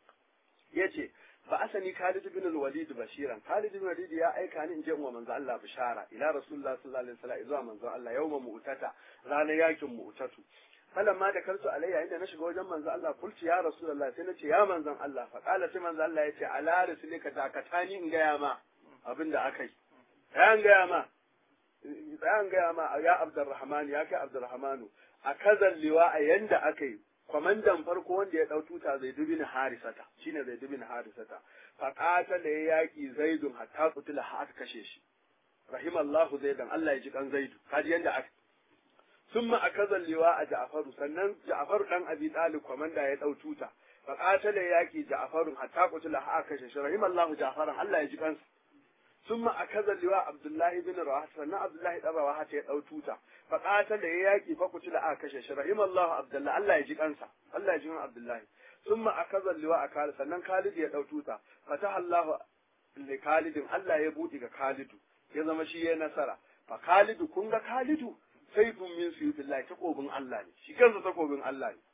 yace ba asani Khalid ibn al-Walid bashiran Khalid ibn al-Walid ya aika ni in je wa manzo Allah bishara ila Rasulullah sallallahu alaihi wasallam zuwa manzo Allah yawma mu'tata ranar yakin mu'tatu falamma da karsu alayya inda na shiga wajen manzo Allah kulci ya Rasulullah sai nace ya manzon Allah fa qala sai manzo Allah yace ala rasulika dakatani in ga ya ma abinda akai an ga ya ma an ga ya ma ya Abdurrahman ya kai Abdurrahmanu a kazan liwa a yanda akai kwamandan farko wanda ya ɗau tuta zai dubi na harisata shine zai dubi na harisata faƙata da ya yaƙi zaidun hatta kutula har kashe shi rahimallahu zaidan Allah ya ji kan zaidu kaji yanda aka summa akazal liwa a ja'faru sannan ja'faru dan abi talib kwamanda ya ɗau tuta faƙata da ya yaƙi ja'farun hatta kutula har kashe shi rahimallahu ja'faran Allah ya ji kansa summa akazal liwa abdullahi bin rawaha sannan abdullahi dan rawaha ya ɗau tuta faƙatar da ya yaƙi fa kutula a kashe shi rahimallahu abdullahi Allah ya ji kansa Allah ya ji kan abdullahi summa akaza liwa a Khalid sannan Khalid ya dau tuta fataha Allah li Khalidin Allah ya buɗe ga Khalidu ya zama shi ya nasara fa Khalidu kun ga Khalidu sai kun min su billahi takobin Allah ne shi kansa takobin Allah ne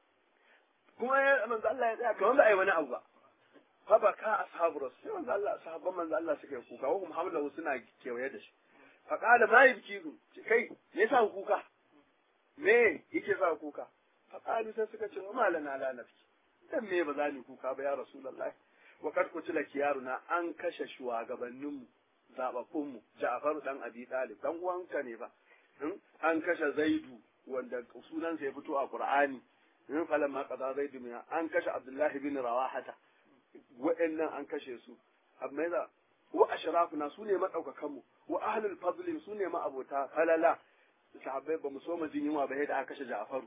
kuma ya manzo Allah ya tsaya kamar ba ai wani abu ba fa baka ashabu rasul manzo Allah sahabban manzo Allah suka yi kuka wa Muhammadu suna kewaye da shi faƙala ma yi biki kai me yasa kuka me yake sa kuka faƙalu sai suka ce wa malana la nafsi dan me ba za ni kuka ba ya rasulullahi wa kad kutila kiyaruna an kashe shugabannin mu zababbun mu Ja'far dan Abi Talib dan uwanka ne ba an kashe Zaidu wanda sunan sa ya fito a Qur'ani in falan ma qada Zaidu min an kashe Abdullahi bin Rawahata wa'annan an kashe su amma da wa ashrafuna sune madaukakan mu wa ahlul fadl sune ma abota falala sahabbai ba mu so mu jin yunwa ba sai da aka kashe Ja'faru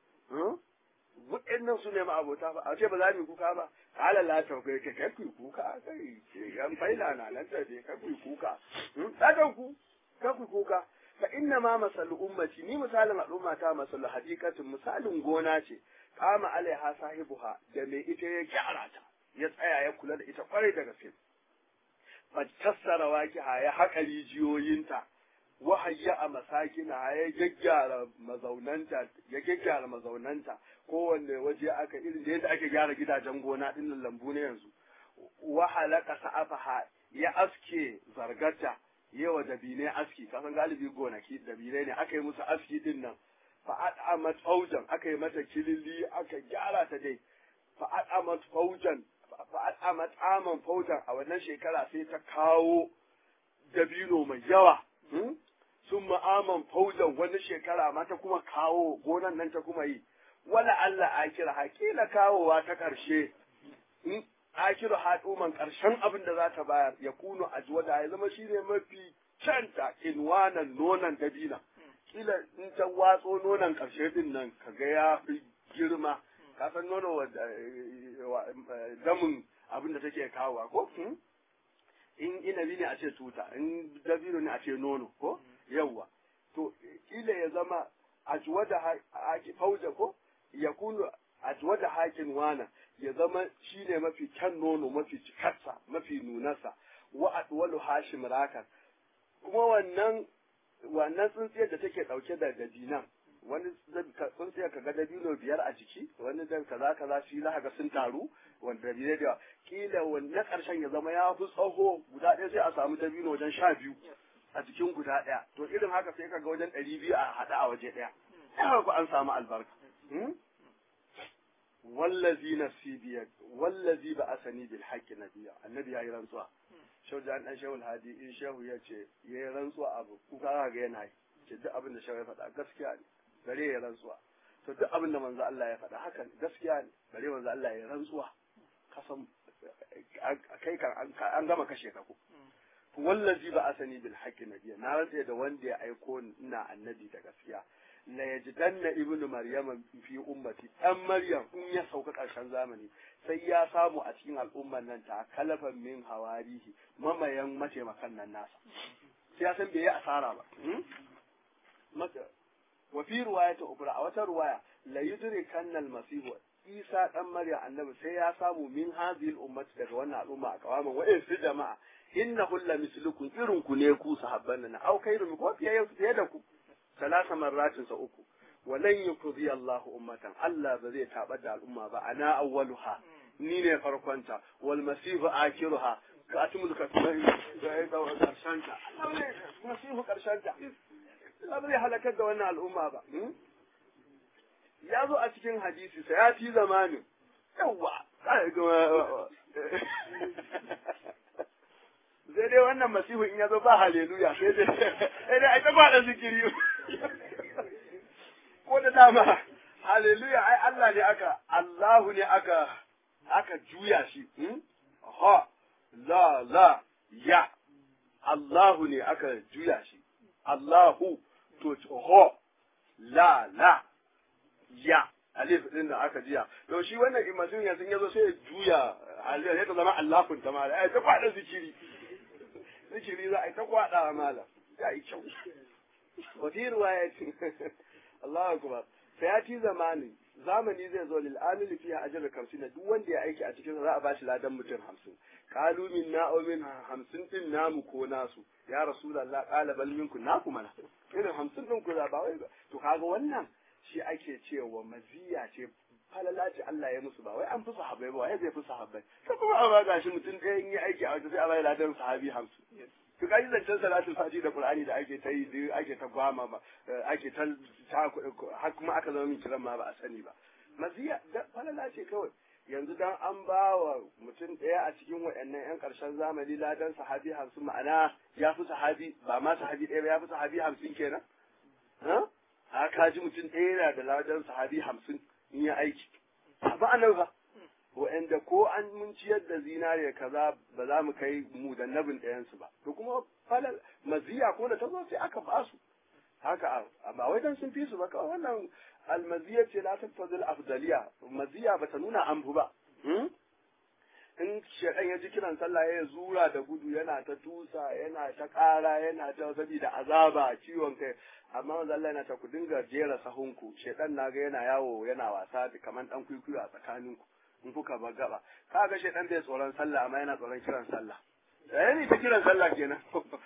wa'annan sune ma abota ba a ce ba za mu kuka ba kala la ta kai kai kai kuka kai yan faila na nan da kai kai kuka sadan ku kai kuka fa inna ma masal ummati ni misalin al'umma ta masal hadikatin misalin gona ce kama alaiha sahibuha da mai ita ya gyara ta ya tsaya ya kula da ita kwarai da gaske fattassara wakiha ya haƙa rijiyoyinta wahayya a masakina ya gyaggyara mazaunanta ya gyaggyara mazaunanta kowanne waje aka irin da yadda ake gyara gidajen gona din nan lambu ne yanzu wahalaka sa'afaha ya aske zargata yawa dabine aski kasan galibi gonaki dabine ne aka yi musu aski din nan fa'adat faujan aka yi mata kilili aka gyara ta dai fa'adat faujan fa'adat aman faujan a wannan shekara sai ta kawo dabino mai yawa sun ma'aman faujan wani shekara ma ta kuma kawo gonan nan ta kuma yi wala Allah akira hakila kawowa ta ƙarshe akiru haɗuman ƙarshen abin da za ta bayar ya kuno a da ya zama shine mafi canta kinwanan nonon dabina kila in ta watso nonon ƙarshe din nan kaga ya fi girma ka san nono damin abin da take kawowa ko in inabi ne a ce tuta in dabino ne a ce nono ko yawwa to kila ya zama ajwada haki fauja ko ya kunu ajwada hakin wana ya zama shine mafi kyan nono mafi cikarsa mafi nunarsa wa adwalu hashim rakan kuma wannan wannan tsintsiyar da take dauke da dabinan wani sun tsaya ka ga dabino biyar a jiki wani dan kaza kaza shi za ga sun taru wanda dabino da kila wanda karshen ya zama ya fi tsaho guda ɗaya sai a samu dabino wajen sha biyu a jikin guda ɗaya to irin haka sai ka ga wajen ɗari biyu a haɗa a waje ɗaya sai ku an samu albarka wallazi nafsi biyad wallazi ba asani bil haqqi nabiyya annabi yayi rantsuwa shehu da dan shehu hadi in shehu ya ce yayi rantsuwa abu ku ga ga yana yi ce duk abin da shehu ya faɗa gaskiya ne gare ya rantsuwa to duk abin da manzo Allah ya faɗa hakan gaskiya ne gare manzo Allah ya rantsuwa kasan kai kan an gama kashe ka ko wallazi ba asani bil haqqi nabiyya na rantsa da wanda ya aiko ina annabi da gaskiya la yajidanna ibnu maryama fi ummati dan maryam in ya sauka karshen zamani sai ya samu a cikin al'umman nan ta kalafan min hawarihi mamayan mataimakan nan nasa sai ya san bai yi asara ba mata wa fi riwayat ukra a wata riwaya la yudrikanna al-masih isa dan maryam annabi sai ya samu min hadhihi al-ummati daga wannan al'umma a kawaman wa'in su jama'a innahu la mislukum irin ku ne ku sahabban nan au khairu ko fiye da ku ثلاث مرات سأكو ولن يقضي الله أمة الله بذي تعبد الأمة أنا أولها نيني فرقنتا والمسيح آخرها كأتم الكتبين كرشانتا المسيح كرشانتا لا بذي حلقت دوانا الأمة با يازو أتكين حديثي سياتي زمان يوا zai dai wannan masihu in ya zo ba haleluya sai dai sai dai ai ta gwada zikiri ko da dama haleluya ai Allah ne aka Allahu ne aka aka juya shi ha la la ya Allahu ne aka juya shi Allahu to ho la la ya alif din da aka jiya to shi wannan imajin yanzu ya zo sai ya juya haleluya sai ta zama Allahun ta mala ai ta gwada zikiri zikiri za a yi ta kwaɗa mala ya yi kyau wata ruwaya ce Allah akbar sai ya ci zamani zamani zai zo lil amil fiha ajr kamsin duk wanda ya aiki a cikin za a bashi ladan mutum hamsin qalu min na'umin hamsin din namu ko nasu ya rasulullah qala bal minkum naku mana irin hamsin din ku za ba wai to kaga wannan shi ake cewa maziya ce falala ce Allah ya musu ba wai an fi sahabbai ba wai zai fi sahabbai sai kuma a ba gashi mutum ɗaya in yi aiki a wata sai a bai ladan sahabi hamsin to kaji zancen salatul fati da qur'ani da ake ta yi ake ta gwama ba ake ta har kuma aka zama min kiran ma ba a sani ba maziya falala ce kawai yanzu dan an ba wa mutum ɗaya a cikin waɗannan yan ƙarshen zamani ladan sahabi hamsin ma'ana ya fi sahabi ba ma sahabi ɗaya ba ya fi sahabi hamsin kenan ha ka ji mutum ɗaya yana da ladan sahabi hamsin in yi aiki ba a nan ba wa'anda ko an mun ciyar da zinariya kaza ba za mu kai mu da nabin ɗayansu ba to kuma falal maziya ko da ta zo sai aka ba su haka amma wai dan sun fi su ba kawai wannan almaziya ce la tafdil afdaliya maziya ba ta nuna an ba in shedan ya ji kiran sallah ya zura da gudu yana ta tusa yana ta ƙara yana ta sabida azaba ciwon kai amma manzo Allah yana ta ku dinga jera sahunku shedan naga yana yawo yana wasa da kaman dan kuikuyo a tsakaninku in kuka ba gaba kaga shedan bai tsoron sallah amma yana tsoron kiran sallah eh ne ta kiran sallah kenan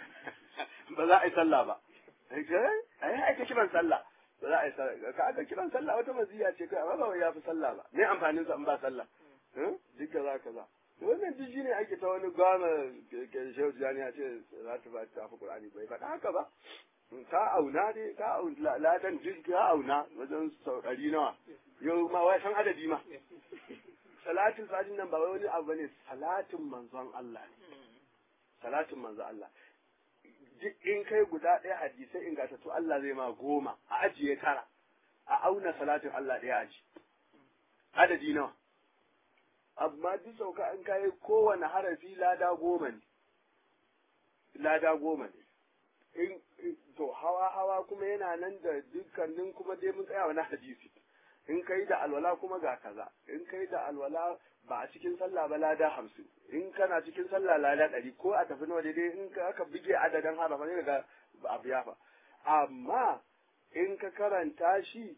ba za a yi sallah ba eh ai ta kiran sallah ba za a yi sallah kaga kiran sallah wata maziya ce kai amma ba ya fi sallah ba me amfanin sa in ba sallah eh duk kaza kaza wannan jiji ne ake ta wani gama ke shehu jani ce za ta ba ta fi qur'ani bai faɗa haka ba ka auna dai ka auna ladan duk ka auna wajen sau ɗari nawa yau ma wai san adadi ma salatin fadin nan ba wai wani abu bane salatin manzon Allah ne salatin manzon Allah duk in kai guda ɗaya hadisai ingantattu Allah zai ma goma a ajiye tara a auna salatin Allah ɗaya aji adadi nawa amma duk sauka an kai kowane harafi lada goma ne lada goma ne in to hawa hawa kuma yana nan da dukkanin kuma dai mun tsaya wani hadisi in kai da alwala kuma ga kaza in kai da alwala ba a cikin sallah ba lada hamsin in kana cikin sallah lada ɗari ko a tafi nawa daidai in ka aka bige adadin harafa ne daga abu ya fa amma in ka karanta shi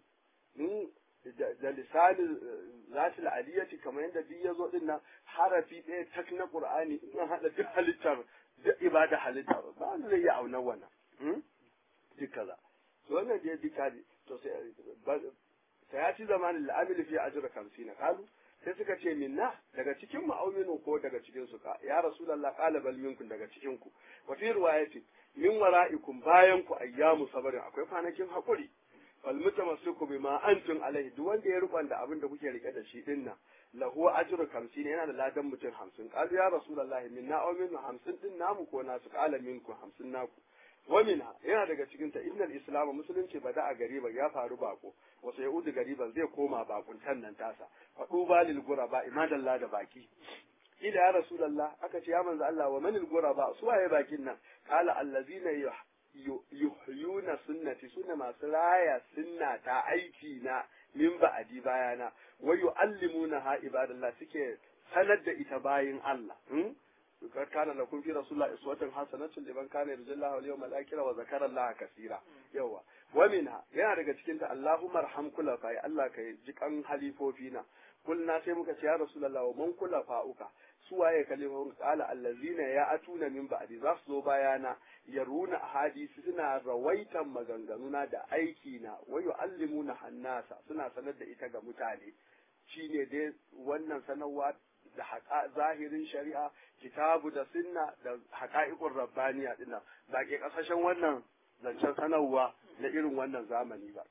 da lisanin zatul aliyati kamar yadda duk yazo din nan harafi ɗaya tak na qur'ani in hada duk halittar duk ibada halitta ba wanda zai yi auna wannan duk kaza to wannan dai duka to sai sai ya ci zamanin al'amil fi ajra kamsina kalu sai suka ce minna daga cikin mu auminu ko daga cikin su ka ya rasulullah qala bal minkum daga cikin ku wa fi riwayati min wara'ikum bayan ku ayyamu sabarin akwai kwanakin hakuri wal mutamassiku bima antum alaihi duk wanda ya rubanta da abin da kuke rike da shi dinnan lahu ajru kamsin yana da ladan mutum hamsin qalu ya rasulullah minna auminu hamsin din namu ko nasu qala minkum hamsin naku wa minha yana daga cikin ta innal islam musulunci bada a gariba ya faru bako wa sayudu gariban zai koma bakuntan nan tasa fa duba lil guraba imadallah da baki ila ya rasulullah aka ce ya manzo Allah wa manil guraba su waye bakin nan qala allazina yuhyuna sunnati sunna masu raya sunna ta aiki na min ba'adi bayana wa yu'allimuna ha ibadallah suke sanar da ita bayin Allah قد كان لكم في رسول الله أسوة حسنة لمن كان يرجو الله واليوم الآخر وذكر الله كثيرا يوا ومنها يا daga cikin ta Allahumma arham kulafai Allah kai jikan halifofina kulna sai muka ce ya rasulullah wa man kulafauka su waye kalifofin qala allazina ya'tuna min ba'di za su zo bayana yaruna hadisi suna rawaitan maganganuna da aiki na wa yu'allimuna hannasa suna sanar da ita ga mutane shine dai wannan sanarwa da zahirin shari'a kitabu da sunna da haƙa'iƙun rabbaniya dinnan ba ke ƙasashen wannan zancen sanarwa na irin wannan zamani ba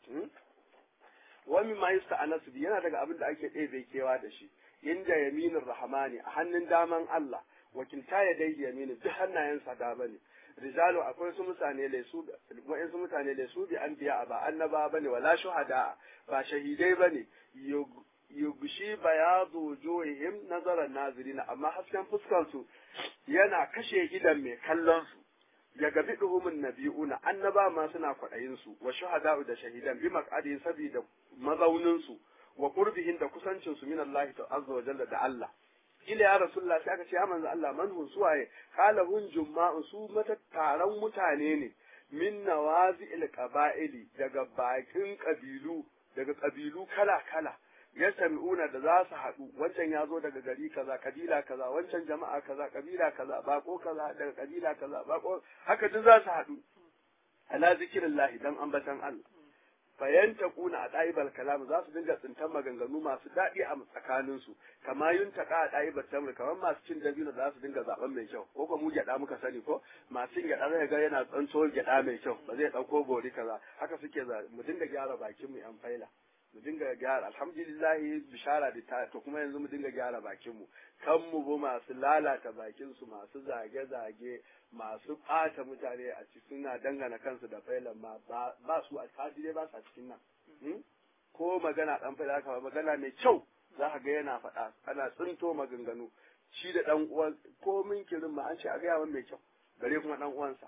wani ma yasta anasu yana daga abin da ake ɗebe kewa da shi inda yaminin rahmani a hannun daman Allah wakilta ya dai yaminin duk hannayensa da bane rijalu akwai su mutane lesu wa'in su mutane lesu bi an biya ba annaba bane wala shuhada ba shahidai bane yugshi bayadu wujuhihim nazaran nazirina amma hasken fuskar su yana kashe idan mai kallon su ya gabi duhumin nabi'una annaba ma suna kwadayin su wa shuhada'u da shahidan bi maqadin sabida mazaunin su wa qurbihin da kusancin su min Allah azza wa jalla da Allah ila ya rasulullah sai aka ce ya manzo Allah man hun suwaye qala hun jumma'u su mata taron mutane ne min nawazi'il qaba'ili daga bakin kabilu daga kabilu kala kala ya sami'una da za su haɗu wancan ya zo daga gari kaza kabila kaza wancan jama'a kaza kabila kaza bako kaza daga kabila kaza bako haka duk za su haɗu ala zikirillahi dan ambatan Allah fayanta kuna a ɗa'ibar kalam za su dinga tsintan maganganu masu daɗi a tsakanin su kama yun taƙa a ɗa'ibar tamar kamar masu cin dabino za su dinga zaɓen mai kyau ko kuma mu gyaɗa muka sani ko masu cin gyaɗa zai ga yana tsanto gyaɗa mai kyau ba zai ɗauko bori kaza haka suke za mu dinga gyara bakin mu yan faila mu dinga gyara alhamdulillah bishara da ta to kuma yanzu mu dinga gyara bakin mu kan mu bu masu lalata bakin su masu zage zage masu ɓata mutane a cikin suna dangana kansu da failan ma ba su alfadire ba sa cikin nan ko magana dan faila haka magana mai kyau za ka ga yana faɗa ana tsinto maganganu shi da dan uwan ko min kirin ma an ce a ga yawan mai kyau gare kuma dan uwansa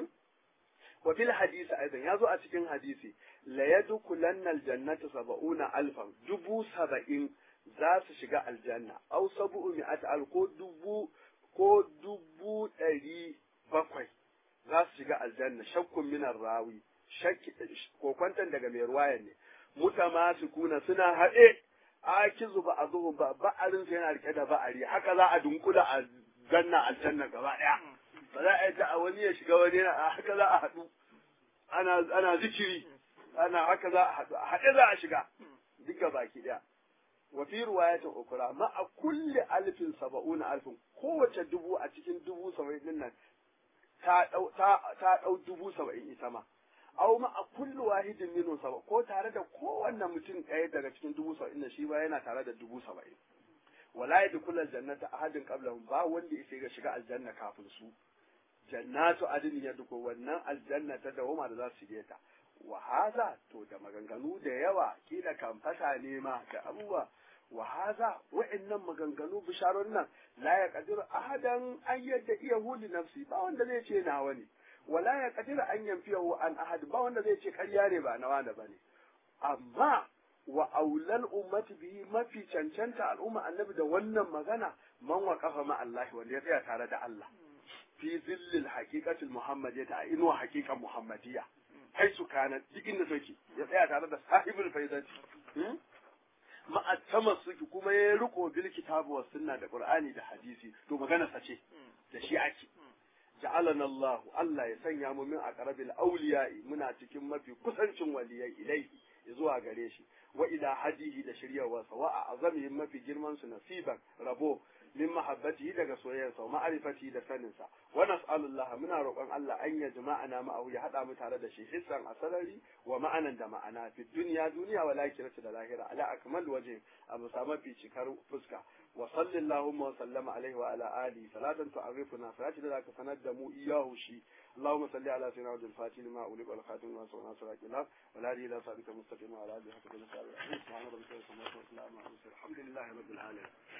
wa fil hadisi aidan yazo a cikin hadisi la yadkhulanna aljannata sab'una alfan dubu saba'in za su shiga aljanna aw sab'u mi'at al ko dubu ko dubu ɗari bakwai za su shiga aljanna shakkun minar rawi shakki ko kwantan daga mai ruwayan ne mutamasikuna suna haɗe akizu ba azuhu ba ba'arin sai yana rike da ba'ari haka za a dunkula a janna aljanna gaba ɗaya ba za a yi ta wani ya shiga wani haka za a haɗu ana ana zikiri ana haka za a haɗu a haɗe za a shiga duka baki ɗaya wa fi riwayatin ukra ma a kulli alfin saba'una alfin kowace dubu a cikin dubu saba'in din nan ta dau ta ta dau dubu saba'in ita ma aw ma a kulli wahidin minhu saba ko tare da kowanne mutum ɗaya daga cikin dubu saba'in da shi ba yana tare da dubu saba'in wala yadkhulu aljannata ahadin qablahum ba wanda yake ga shiga aljanna kafin su jannatu adin yadko wannan aljanna ta dawoma da za su shige ta wa haza to da maganganu da yawa kila kan fasa ne ma da abubuwa wa haza wa'annan maganganu bisharun nan la ya qadir ahadan an yadda iya huli nafsi ba wanda zai ce nawa ne wala ya qadir an yanfiyahu an ahad ba wanda zai ce ƙarya ne ba nawa da bane amma wa aulal ummati bihi mafi cancanta al'umma annabi da wannan magana man waqafa ma Allah wanda ya tsaya tare da Allah fi zillil haqiqatil muhammadiyya a inuwa haqiqan muhammadiyya haisu kana cikin da take ya tsaya tare da sahibul faidati ma'a tamassuki kuma ya riko bil kitabu was sunna da qur'ani da hadisi to magana sace da shi ake ja'alana Allah Allah ya sanya mu min aqrabil awliya'i muna cikin mafi kusancin waliyai ilaihi zuwa gare shi wa ila hadihi da shiryawarsa wa azamihi mafi girman su nasiban rabo min mahabbatihi daga soyayyarsa wa ma'rifatihi da saninsa wa nas'alullah muna roƙon Allah an ya jama'ana ma'ahu ya hada mu tare da shi hissan asarari wa ma'anan da ma'ana fi duniya duniya wa lakirati da lahira ala akmal waje abu sama fi cikar fuska wa sallallahu wa sallama alaihi wa ala alihi salatan tu'arifuna salati da zaka sanar da mu iyahu shi اللهم صل على سيدنا عبد الفاتح لما أولئك والخاتم لما سبحانه وتعالى كلام ولا هدي إلى صراطك المستقيم وعلى آله حق الحمد لله رب العالمين